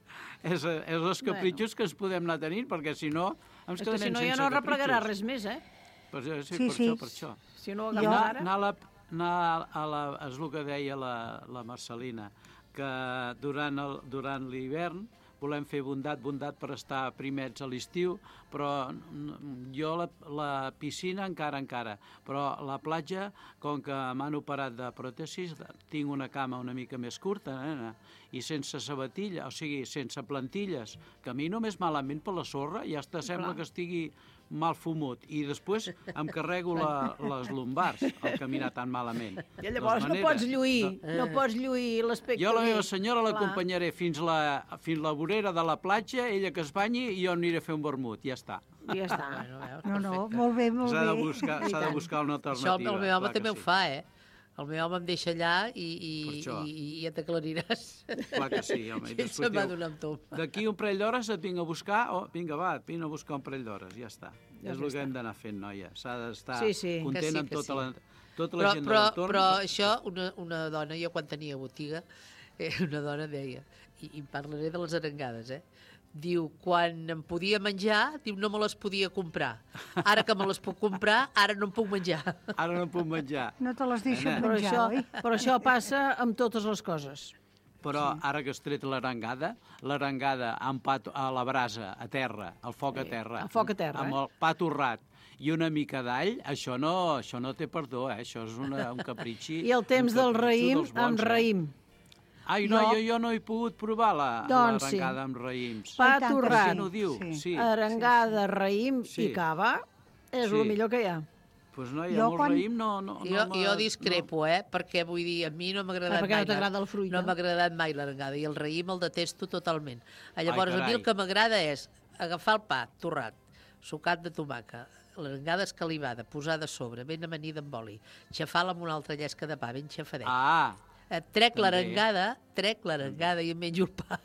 és, és els capritxos bueno. que ens podem anar tenint, perquè si no ens És que quedem si no sense ja no replegarà capritxos. res més, eh? Per, sí, Sí, per sí. això, per això. Si no ho I agafes anar, ara... anar, a la, anar a la... És el que deia la, la Marcelina, que durant el- durant l'hivern volem fer bondat, bondat per estar primets a l'estiu, però mm, jo la, la piscina encara, encara, però la platja, com que m'han operat de pròtesis, tinc una cama una mica més curta, nena, i sense sabatilla, o sigui, sense plantilles, camino més malament per la sorra i hasta sembla que estigui mal fumut, i després em carrego la, les lumbars al caminar tan malament. I llavors no pots lluir, no, no pots lluir l'aspecte. Jo la meva bé. senyora Clar. l'acompanyaré fins la, fins la vorera de la platja, ella que es banyi i jo aniré a fer un vermut, ja està. Ja està. No, no, molt bé, molt S'ha de bé. buscar, I s'ha de tant. buscar una Això alternativa. el meu home clar que també ho sí. fa, eh? El meu home em deixa allà i, i, Per això. i, i ja t'aclariràs. Clar que sí, home. I I ell després se'n va diu, donar amb tu. d'aquí un parell d'hores et vinc a buscar, o vinga, va, et vinc a buscar un parell d'hores, ja està. Ja és el que està. hem d'anar fent, noia. S'ha d'estar Sí, sí. content Que sí, amb que tota sí. la, tota la Però, gent però, de l'entorn. però això, una, una dona, jo quan tenia botiga, eh, una dona deia, i, i parlaré de les arengades, eh? Diu, quan em podia menjar, diu, no me les podia comprar. Ara que me les puc comprar, ara no em puc menjar. Ara no em puc menjar. No te les deixen Però menjar, això, oi? però això passa amb totes les coses. Però ara que has tret l'arengada, l'arengada amb pa to- a la brasa, a terra, al foc a terra, al foc a terra, amb eh? el pa torrat i una mica d'all, això no, això no té perdó, eh? Això és una, un capritxi. I el temps un del capritxo raïm dels bons, amb eh? raïm. Ai, no, No. jo, jo no he pogut provar la, Doncs sí. l'arengada amb raïms. Pa I tant que torrat, Qui no ho diu? Sí. sí. arengada, raïm Sí. i cava és Sí. el millor que hi ha. Pues no, hi Jo ha molt quan- raïm, no... no, Jo, no jo discrepo, eh? Perquè vull dir, a mi no m'ha agradat Ah, perquè no mai. la- t'agrada la fruita. No m'ha agradat mai l'arengada i el raïm el detesto totalment. Ah, Llavors, a mi carai. el que m'agrada és agafar el pa torrat, sucat de tomàquet, l'arengada escalivada, posada a sobre, ben amanida amb oli, xafar-la amb una altra llesca de pa, ben xafadet. Ah, Eh, Trec també. l'arengada, trec l'arengada i em menjo el pa.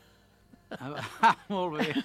ah, molt bé.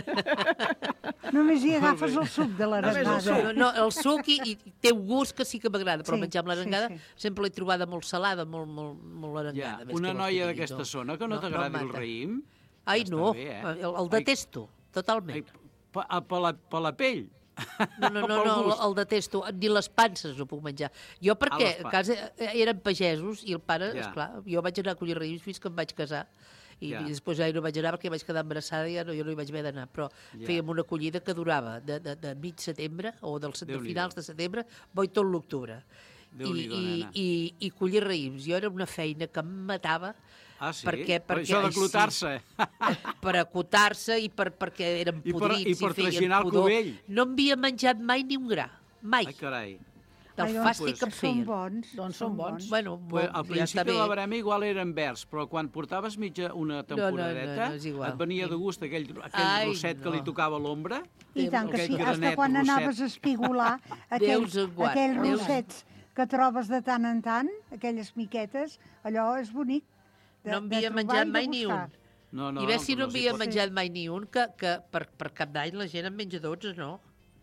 Només hi agafes el suc de No, l'arengada. no, el suc i, i té un gust que sí que m'agrada, però Sí, menjar amb l'arengada sí, sí. sempre l'he trobada molt salada, molt, molt, molt Ja, arengada. més una que noia vols que d'aquesta digui, zona que no, no t'agradi em el mata. raïm... Ai, ja no, està bé, eh? el, el Ai, detesto, totalment. Per la, per la pell, No, no, no, no el, el detesto. Ni les panses no puc menjar. Jo perquè Ah, a casa eren pagesos i el pare, Ja. esclar, jo vaig anar a collir raïms fins que em vaig casar. I, Ja. i després ja no vaig anar perquè vaig quedar embarassada i ja no, jo no hi vaig haver d'anar. Però Ja. fèiem una collida que durava de, de, de mig setembre o del, de Déu-n'hi-do. finals de setembre, boi tot l'octubre. I, Déu-n'hi-do, i, nena. i, I collir raïms. Jo era una feina que em matava. Ah, sí? Perquè, Per perquè, això de ai, sí. clotar-se. Per acotar-se i per, perquè eren I per- podrits i per feien traginar el pudor. cubell. No em havia menjat mai ni un gra. Mai. Ai, carai. Del Ai, fàstic doncs que em feien. Són bons. Doncs són bons. Bueno, Pues, bon, al ja està principi bé. la barema igual eren verds, però quan portaves mitja una temporadeta, no, no, és igual. et venia de gust aquell, aquell Ai, rosset que no. li tocava a l'ombra. I tant que aquell sí, hasta granet quan rosset. anaves a espigolar aquells, Déus en guard, aquells Déus. rossets que trobes de tant en tant, aquelles miquetes, allò és bonic. De, No em de havia trobar menjat i de mai ni buscar. un. No, no, I ves si no però havia pot- menjat mai ni un, que, que per, per cap d'any la gent en menja dotze, no?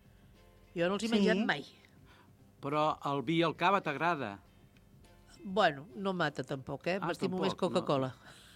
Jo no els he Sí. menjat mai. Però el vi i el cava t'agrada. Bueno, no mata tampoc, eh? Ah, M'estimo tampoc, més Coca-Cola.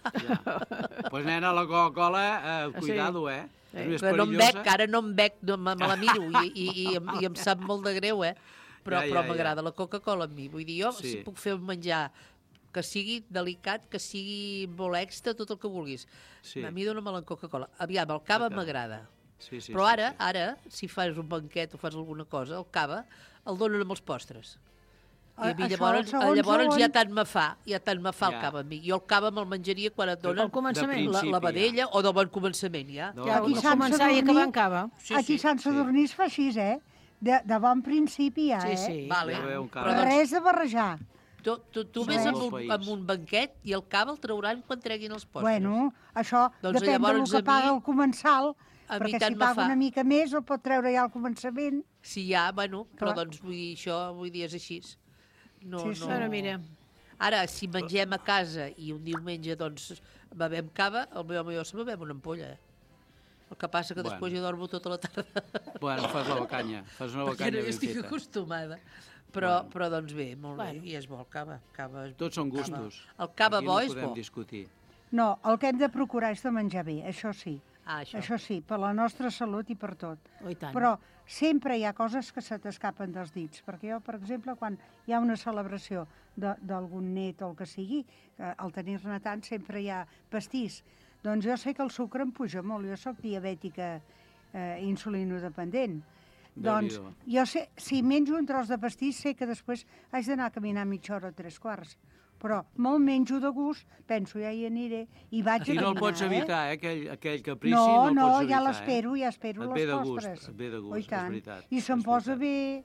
Doncs pues, nena, la Coca-Cola, eh, cuidado, eh? És més Que no em perillosa. bec, ara no em bec, no, me, me la miro i, i, i, em, i em sap molt de greu, eh? Però, Ja, ja, però ja. m'agrada la Coca-Cola a mi. Vull dir, jo Sí. sí. puc fer un menjar que sigui delicat, que sigui molt extra, tot el que vulguis. Sí. A mi dóna-me la Coca-Cola. Aviam, el cava D'acord. m'agrada. Sí, sí, Però sí, ara, sí. ara, si fas un banquet o fas alguna cosa, el cava el donen amb els postres. I a mi Això, llavors, segon, llavors segon. ja tant me fa, ja tant me fa Ja. el cava a mi. Jo el cava me'l menjaria quan et donen Al començament. la, principi, la vedella o de bon començament, ja. No, Ja, Aquí no Sant començar i Sadurní- acabar en cava. Sí, Aquí sí, Sant Sadurní es fa així, eh? De, de bon principi ja, Sí, eh? sí. Vale. Ja veu, un Però cava. doncs, Res de barrejar. tu, tu, tu Sí. ves amb Del un, país. amb un banquet i el cava el trauran quan treguin els postres. Bueno, això Doncs depèn del llavors que a mi- paga el comensal, a mi perquè tant si me paga fa. una mica més el pot treure ja al començament. Si hi ha, bueno, però Clar. doncs vull dir, això vull dir, és així. No, Sí, sí. no... Bueno, mira, Ara, si mengem a casa i un diumenge, doncs, bevem cava, el meu home i jo se bevem una ampolla, eh? El que passa que Bueno. després jo dormo tota la tarda. Bueno, fas la bacanya, fas una Perquè bacanya no hi ben estic feta. acostumada. Però, Bueno. però doncs bé, molt Bueno. bé. I és bo el cava. cava és Tots són cava. gustos. El cava Aquí bo no és podem bo. discutir. No, el que hem de procurar és de menjar bé, això sí. Ah, això. Això sí, per la nostra salut i per tot. oh, i tant. Però sempre hi ha coses que se t'escapen dels dits, perquè jo, per exemple, quan hi ha una celebració de- d'algun net o el que sigui, eh, al tenir-ne tant sempre hi ha pastís. Doncs jo sé que el sucre em puja molt, jo sóc diabètica eh, insulinodependent. Doncs Déu-n'hi-do. jo sé, si menjo un tros de pastís, sé que després haig d'anar a caminar mitja hora o tres quarts. Però me'l menjo de gust, penso, ja hi aniré, i vaig I a no el caminar, pots eh? evitar, eh? Aquell, aquell caprici No, no, el no, pots evitar, ja l'espero, eh? ja espero Et les ve de gust, postres. et ve de gust, Oh, i és tant. veritat, I se'm és posa bé.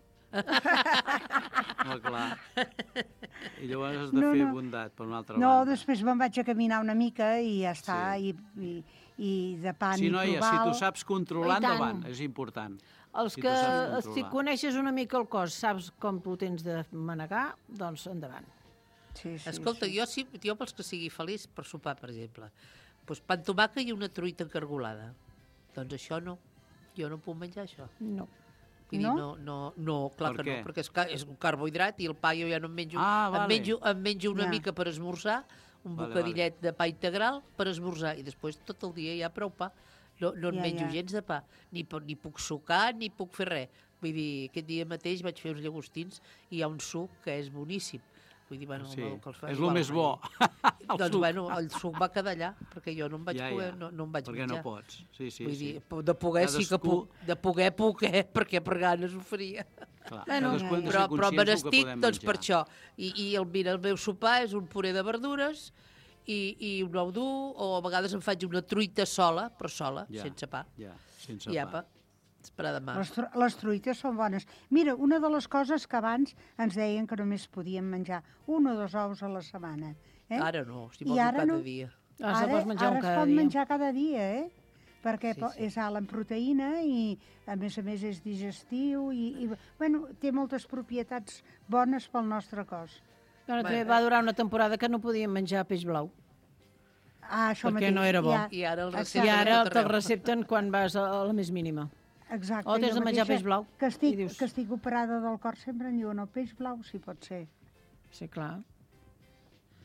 Ah, clar. I llavors has de No, fer no. bondat, per una altra No, banda. després me'n vaig a caminar una mica i ja està, Sí. i, i, i de pa Si ni no, ja, si provar. tu saps controlar, I tant. endavant, és important. Els si que tu saps si controlar. coneixes una mica el cos, saps com tu tens de manegar, doncs endavant. Sí, sí, Escolta, sí. jo, si, jo pels que sigui feliç per sopar, per exemple, doncs pa amb tomàquet i una truita encargolada. Doncs això no. Jo no puc menjar això. No. Vull dir, No? no, no, no, clar Per que què? no, perquè és, ca- és un carbohidrat i el pa jo ja no em menjo. Ah, vale. em, menjo em menjo una Ja. mica per esmorzar, un Vale, bocadillet de pa integral per esmorzar, i després tot el dia hi ha prou pa. No, no en Ja, menjo ja. gens de pa. Ni, po- ni puc sucar, ni puc fer res. Vull dir, aquest dia mateix vaig fer uns llagostins i hi ha un suc que és boníssim. Vull dir, bueno, Sí, el que els fa és igual, el més bo. El doncs, suc. bueno, el suc va quedar allà, perquè jo no em vaig Ja, poder, ja. no, no em vaig Perquè menjar. no pots. Sí, sí, Vull sí. dir, po- de poder sí que Cadascú- puc, de poder puc, eh? perquè per ganes ho faria. Clar, Bueno, cadascú hem de ser però, però me conscients del que n'estic, podem doncs, per menjar. això. I, i el, mira, el meu sopar és un puré de verdures i, i un ou dur, o a vegades em faig una truita sola, però sola, Ja, sense pa. Ja, sense I pa. apa, esperar demà. Les, tru- les truites són bones. Mira, una de les coses que abans ens deien que només podíem menjar un o dos ous a la setmana. Eh? Ara no, si I vols ara cada no. dia. Ara, Ara, pots menjar ara un es cada pot dia. menjar cada dia, eh? Perquè Sí, po- sí. és alt en proteïna i, a més a més, és digestiu i, i bueno, té moltes propietats bones pel nostre cos. Bueno, també Bueno. va durar una temporada que no podíem menjar peix blau. Ah, això Perquè mateix. no era bo. Ja, I ara el Exacte. recepten I ara a tot te'l arreu. recepten quan vas a la més mínima. exacte. O tens jo de menjar mateixa, peix blau. Que estic, I dius- que estic operada del cor, sempre em diuen el peix blau, si pot ser. Sí, clar.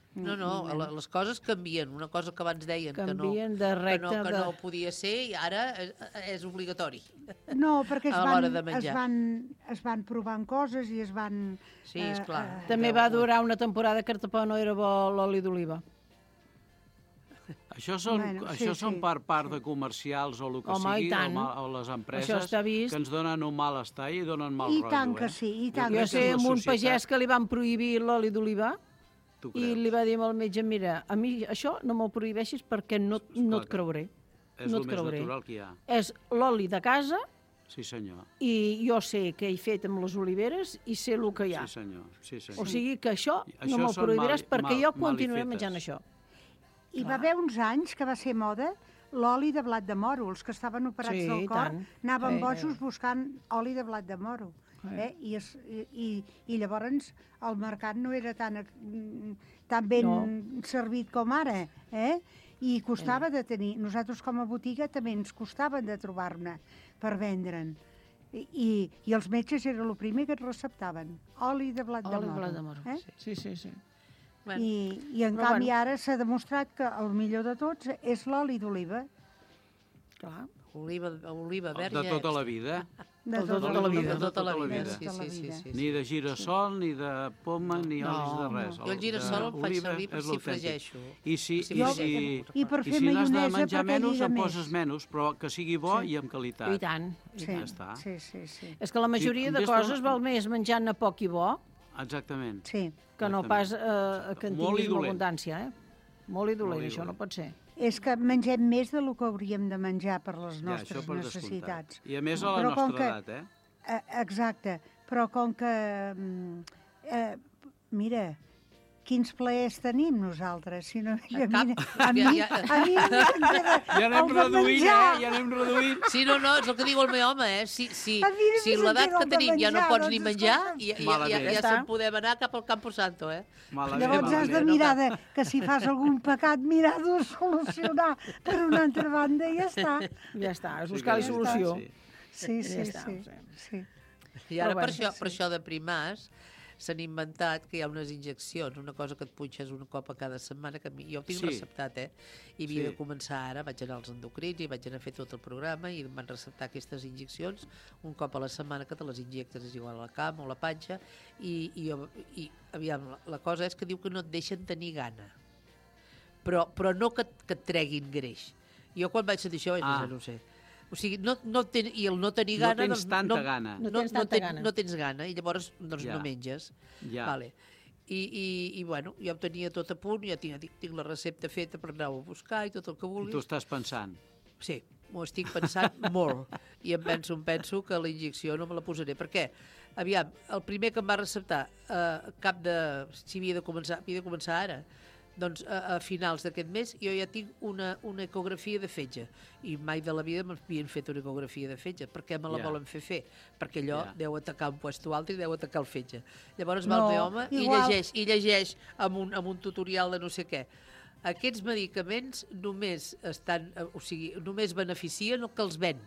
No, no, la- les coses canvien. Una cosa que abans deien que no, Canvien de que no, recte que de- no podia ser i ara és, és obligatori. No, perquè es a van, l'hora de es, menjar. van, es van provant coses i es van... Sí, esclar. També va durar una temporada que tampoc no era bo l'oli d'oliva. Això són, Bueno, bueno, sí, això són sí, per part de comercials o el que Home, i sigui, o, tant. ma- o les empreses Això està vist. que ens donen un mal estar i donen mal I rotllo. tant que eh? sí, i Jo tant crec Jo que sé és la amb un societat. pagès que li van prohibir l'oli d'oliva Tu i creus? li va dir al metge, mira, a mi això no me'l prohibeixis perquè no, no et creuré. És no el et més creuré. natural que hi ha. És l'oli de casa Sí, senyor. i jo sé què he fet amb les oliveres i sé el que hi ha. Sí, senyor. Sí, senyor. O sigui que això, Això no me'l són prohibiràs mal- perquè mal- jo continuaré malifetes. menjant això. Hi va haver uns anys que va ser moda l'oli de blat de moro. Els que estaven operats Sí, del i cor tant. anaven Sí. bojos buscant oli de blat de moro. Eh? I, es, i, I llavors el mercat no era tan, mm, tan ben No. servit com ara. Eh? I costava de tenir. Nosaltres com a botiga també ens costava de trobar-ne per vendre'n. I, i, I els metges era el primer que et receptaven. Oli de blat de Oli de moro. blat de moro, Eh? sí, sí, sí. Bueno. I, I en Però canvi bueno. ara s'ha demostrat que el millor de tots és l'oli d'oliva. Clar. Oliva, oliva De verge. tota la vida. De tota la vida. De tota la vida, vida. sí, sí, sí, sí. Ni de girassol, ni de poma, ni No, olis de res. Jo el girassol el faig d'oliva servir per és si l'autèntic. fregeixo. I si, Si i fregeixo. si, I per fer i si n'has de maionesa menjar perquè menys, lliga en més. poses menys, però que sigui bo Sí. i amb qualitat. I tant. Sí, Ja està. sí, sí, sí. És que la majoria Sí, de des de- coses val més menjar-ne poc i bo Exactament. Sí. que no Exactament. pas eh, que en Molt i tinguis dolent. abundància, eh? Molt i dolent, Molt i això no dolent. pot ser. És que mengem més del que hauríem de menjar per les Ja, nostres això per necessitats. descomptat. I a més a la Però com nostra que- edat, eh? Eh, Exacte, però com que... mm, Eh, mira, quins plaers tenim nosaltres? Si no, a, Cap. mi, a, mi, Ja, ja. a mi m'encanta Ja anem el de reduint, menjar. eh? Ja anem reduint. Sí, no, no, és el que diu el meu home, eh? Si, si, A mi si no l'edat s'entén que el de tenim ja no menjar, pots doncs, ni menjar, escolta. ja, ja, ja, Malament. ja Ja se'n està. podem anar cap al Campo Santo, eh? Malament, Llavors has de malament. mirar de, que si fas algun pecat, mirar de solucionar per una altra banda i ja està. Ja està, és Sí buscar-hi que ja solució. està, sí. Sí, sí, Ja està, sí. sí. sí. I ara Però per, bueno, això, per això de primars s'han inventat que hi ha unes injeccions, una cosa que et punxes un cop a cada setmana, que a mi, jo ho tinc Sí. receptat, eh? I havia Sí. de començar ara, vaig anar als endocrins i vaig anar a fer tot el programa i em van receptar aquestes injeccions un cop a la setmana que te les injectes, és igual a la cama o la panxa, i, i, jo, i aviam, la, la cosa és que diu que no et deixen tenir gana, però, però no que, et- que et treguin greix. Jo quan vaig sentir això vaig Ah. pensar, no ho sé, o sigui, no, no ten, i el no tenir No gana... tens doncs, tanta no, gana. No, No tens no, tanta ten, gana. no tens gana, i llavors doncs, Ja. no menges. Ja. Vale. I, i, I, bueno, ja ho tenia tot a punt, ja tinc, tinc, tinc la recepta feta per anar-ho a buscar i tot el que I vulguis. tu estàs pensant. Sí, m'ho estic pensant molt. I em penso, em penso que la injecció no me la posaré. Per què? Aviam, el primer que em va receptar, eh, cap de... si havia de començar, havia de començar ara, doncs a, a finals d'aquest mes jo ja tinc una, una ecografia de fetge i mai de la vida m'havien fet una ecografia de fetge. Per què me la Ja. volen fer fer? Perquè allò Ja. deu atacar un puesto alt i deu atacar el fetge. Llavors va No, el meu home i igual. llegeix, i llegeix amb un, amb un tutorial de no sé què. Aquests medicaments només estan, eh, o sigui, només beneficien el que els ven.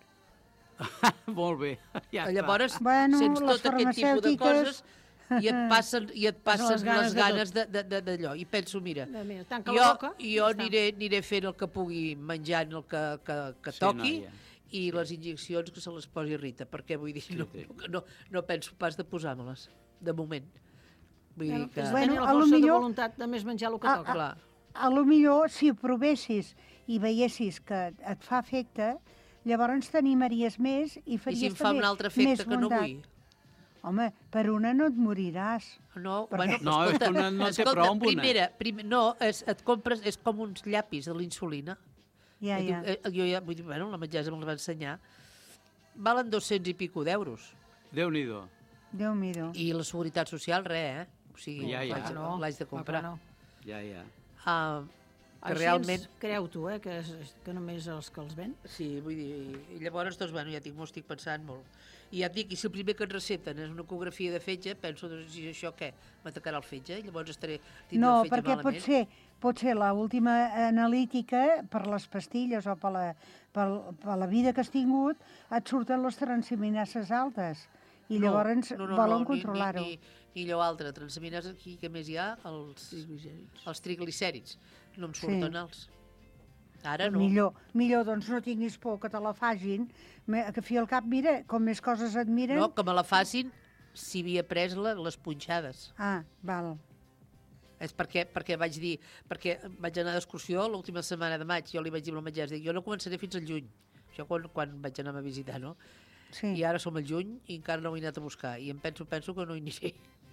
Molt bé, ja Llavors, està. Bueno, sents les tot aquest tipus de farmacèutiques- coses i et passen, i et passen les ganes les de ganes de- de- de- d'allò. I penso, mira, De, mira, tanca jo, la boca. jo ja està. aniré, aniré fent el que pugui menjant el que, que, que Sí, toqui noia. i les injeccions que se les posi Rita, perquè vull dir, Sí, no, sí. no, no penso pas de posar-me-les, de moment. Vull dir que... És Bueno, tenir la a lo força de millor- voluntat de més menjar el que Ah, toca. Clar. A lo millor, si ho provessis i veiessis que et fa efecte, llavors t'animaries més i I faries si em fa també un altre més efecte que no bondat. vull? Home, per una no et moriràs. No, Per bueno, què? No, és que no, no té escolta, prou amb una. primera, prim, no, és, et compres, és com uns llapis de l'insulina. Ja, I ja. diu, eh, jo ja, vull dir, bueno, la metgessa me'ls va ensenyar. Valen dos-cents i pico d'euros. Déu-n'hi-do. Déu-m'hi-do. I la Seguretat Social, res, eh? O sigui, Ja, ja. l'haig No, l'haig de clar comprar. que no. Ja, ja. Ah, que Així realment... ens creu tu, eh, que, és, que només els que els ven. Sí, vull dir... I llavors, doncs, bueno, ja tinc, m'ho estic pensant molt. I ja et dic, i si el primer que et recepten és una ecografia de fetge, penso, doncs, si això què? M'atacarà el fetge? I llavors estaré... tindré No, el fetge perquè pot malament. ser, pot ser l'última analítica per les pastilles o per la, per, per la vida que has tingut, et surten les transaminases altes. i llavors no, no, no, volen no, controlar-ho. Ni, ni, ni, ni allò altre, transaminasa, aquí què més hi ha? Els, els triglicèrids. No em surten Sí. els. Ara no. Millor, millor, doncs no tinguis por que te la facin, Me- que fi al cap, mira, com més coses et miren... No, que me la facin si havia pres la, les punxades. Ah, val. És perquè, perquè vaig dir, perquè vaig anar d'excursió l'última setmana de maig, jo li vaig dir al metge, dic, jo no començaré fins al juny, això quan, quan vaig anar a visitar, no? Sí. I ara som al juny i encara no ho he anat a buscar, i em penso, penso que no hi aniré.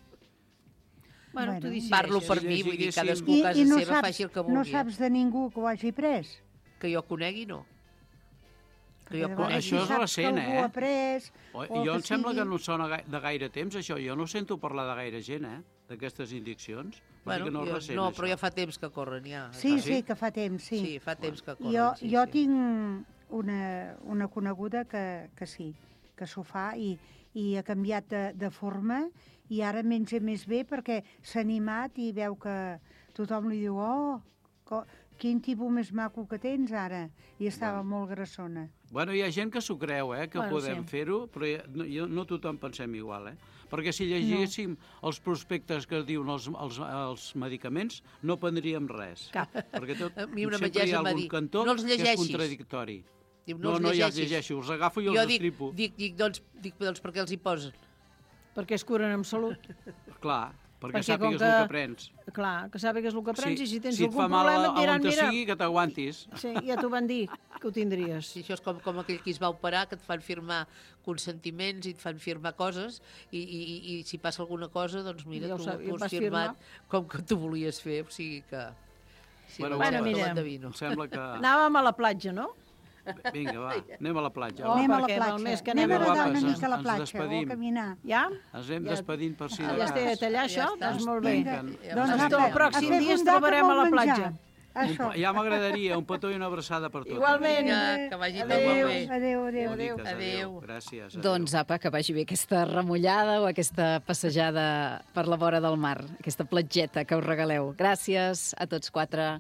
Bueno, tu decideixes. Parlo per Si mi, vull dir, lleguéssim- cadascú a casa I no seva saps, faci el que vulgui. no saps de ningú que ho hagi pres? Que jo conegui, no. Que jo Perquè conegui. Això és saps recent, que algú eh? ha pres, O, o jo que em sembla sigui- que no sona gai- de gaire temps, això. Jo no sento parlar de gaire gent, eh? D'aquestes indiccions. Vol Bueno, dir que no, jo, és recent, no, això. però ja fa temps que corren, ja. Sí, Ah, sí? sí, que fa temps, sí. Sí, fa temps que corren. Jo, sí, jo sí. tinc una, una coneguda que, que sí, que s'ho fa i, i ha canviat de, de forma i ara menja més bé perquè s'ha animat i veu que tothom li diu oh, co- quin tipus més maco que tens ara. I estava Bueno. molt grassona. Bueno, hi ha gent que s'ho creu, eh, que Bueno, podem sí. fer-ho, però ja, no, jo, no tothom pensem igual, eh? Perquè si llegíssim no. els prospectes que diuen els, els, els medicaments, no prendríem res. Cap. Perquè tot, A mi una sempre hi ha metgessa em va algun dir, cantó "No els que és llegeixis." contradictori. Diu, no, els no, ja els llegeixis. llegeixo, els agafo i els jo dic, estripo. dic, dic, doncs, dic, doncs, per què els hi posen? Perquè es curen amb salut. Clar, perquè, Perquè com sàpigues que- el que prens. Clar, que sàpigues el que prens i si tens si et algun fa mal problema a, et diran, on te mira... sigui, que t'aguantis. Sí, ja t'ho van dir, que ho tindries. Sí, això és com, com aquell que es va operar, que et fan firmar consentiments i et fan firmar coses, i, i, i, i si passa alguna cosa, doncs mira, Ja ho tu, sab- tu ja has vas firmat firmar. com que tu volies fer, o sigui que... Sí, Bueno, la bueno, xapa mira, l'endevino. Em sembla que... Anàvem a la platja, no? Vinga, va, anem a la platja. Oh, anem a la perquè val platja, més que anem a anem a nedar guapes, una ens- mica a la ens platja o a despedim. caminar. Ja? Ens hem Ja- despedint per si de Ja està cas. tallar això? Ja està. Doncs molt bé. Vinga, Ja doncs està. apa, el pròxim a fer dia ens bondat trobarem amb a la el menjar. platja. Això. Ja m'agradaria, un petó i una abraçada per tots. Igualment. Vinga, que vagi tot Adéu, molt bé. adéu, adéu. Adéu. Boniques, Adéu. Gràcies. Adéu. Doncs apa, que vagi bé aquesta remullada o aquesta passejada per la vora del mar, aquesta platgeta que us regaleu. Gràcies a tots quatre.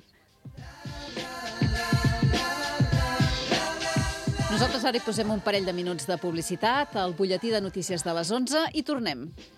Nosaltres ara hi posem un parell de minuts de publicitat, el butlletí de notícies de les onze i tornem.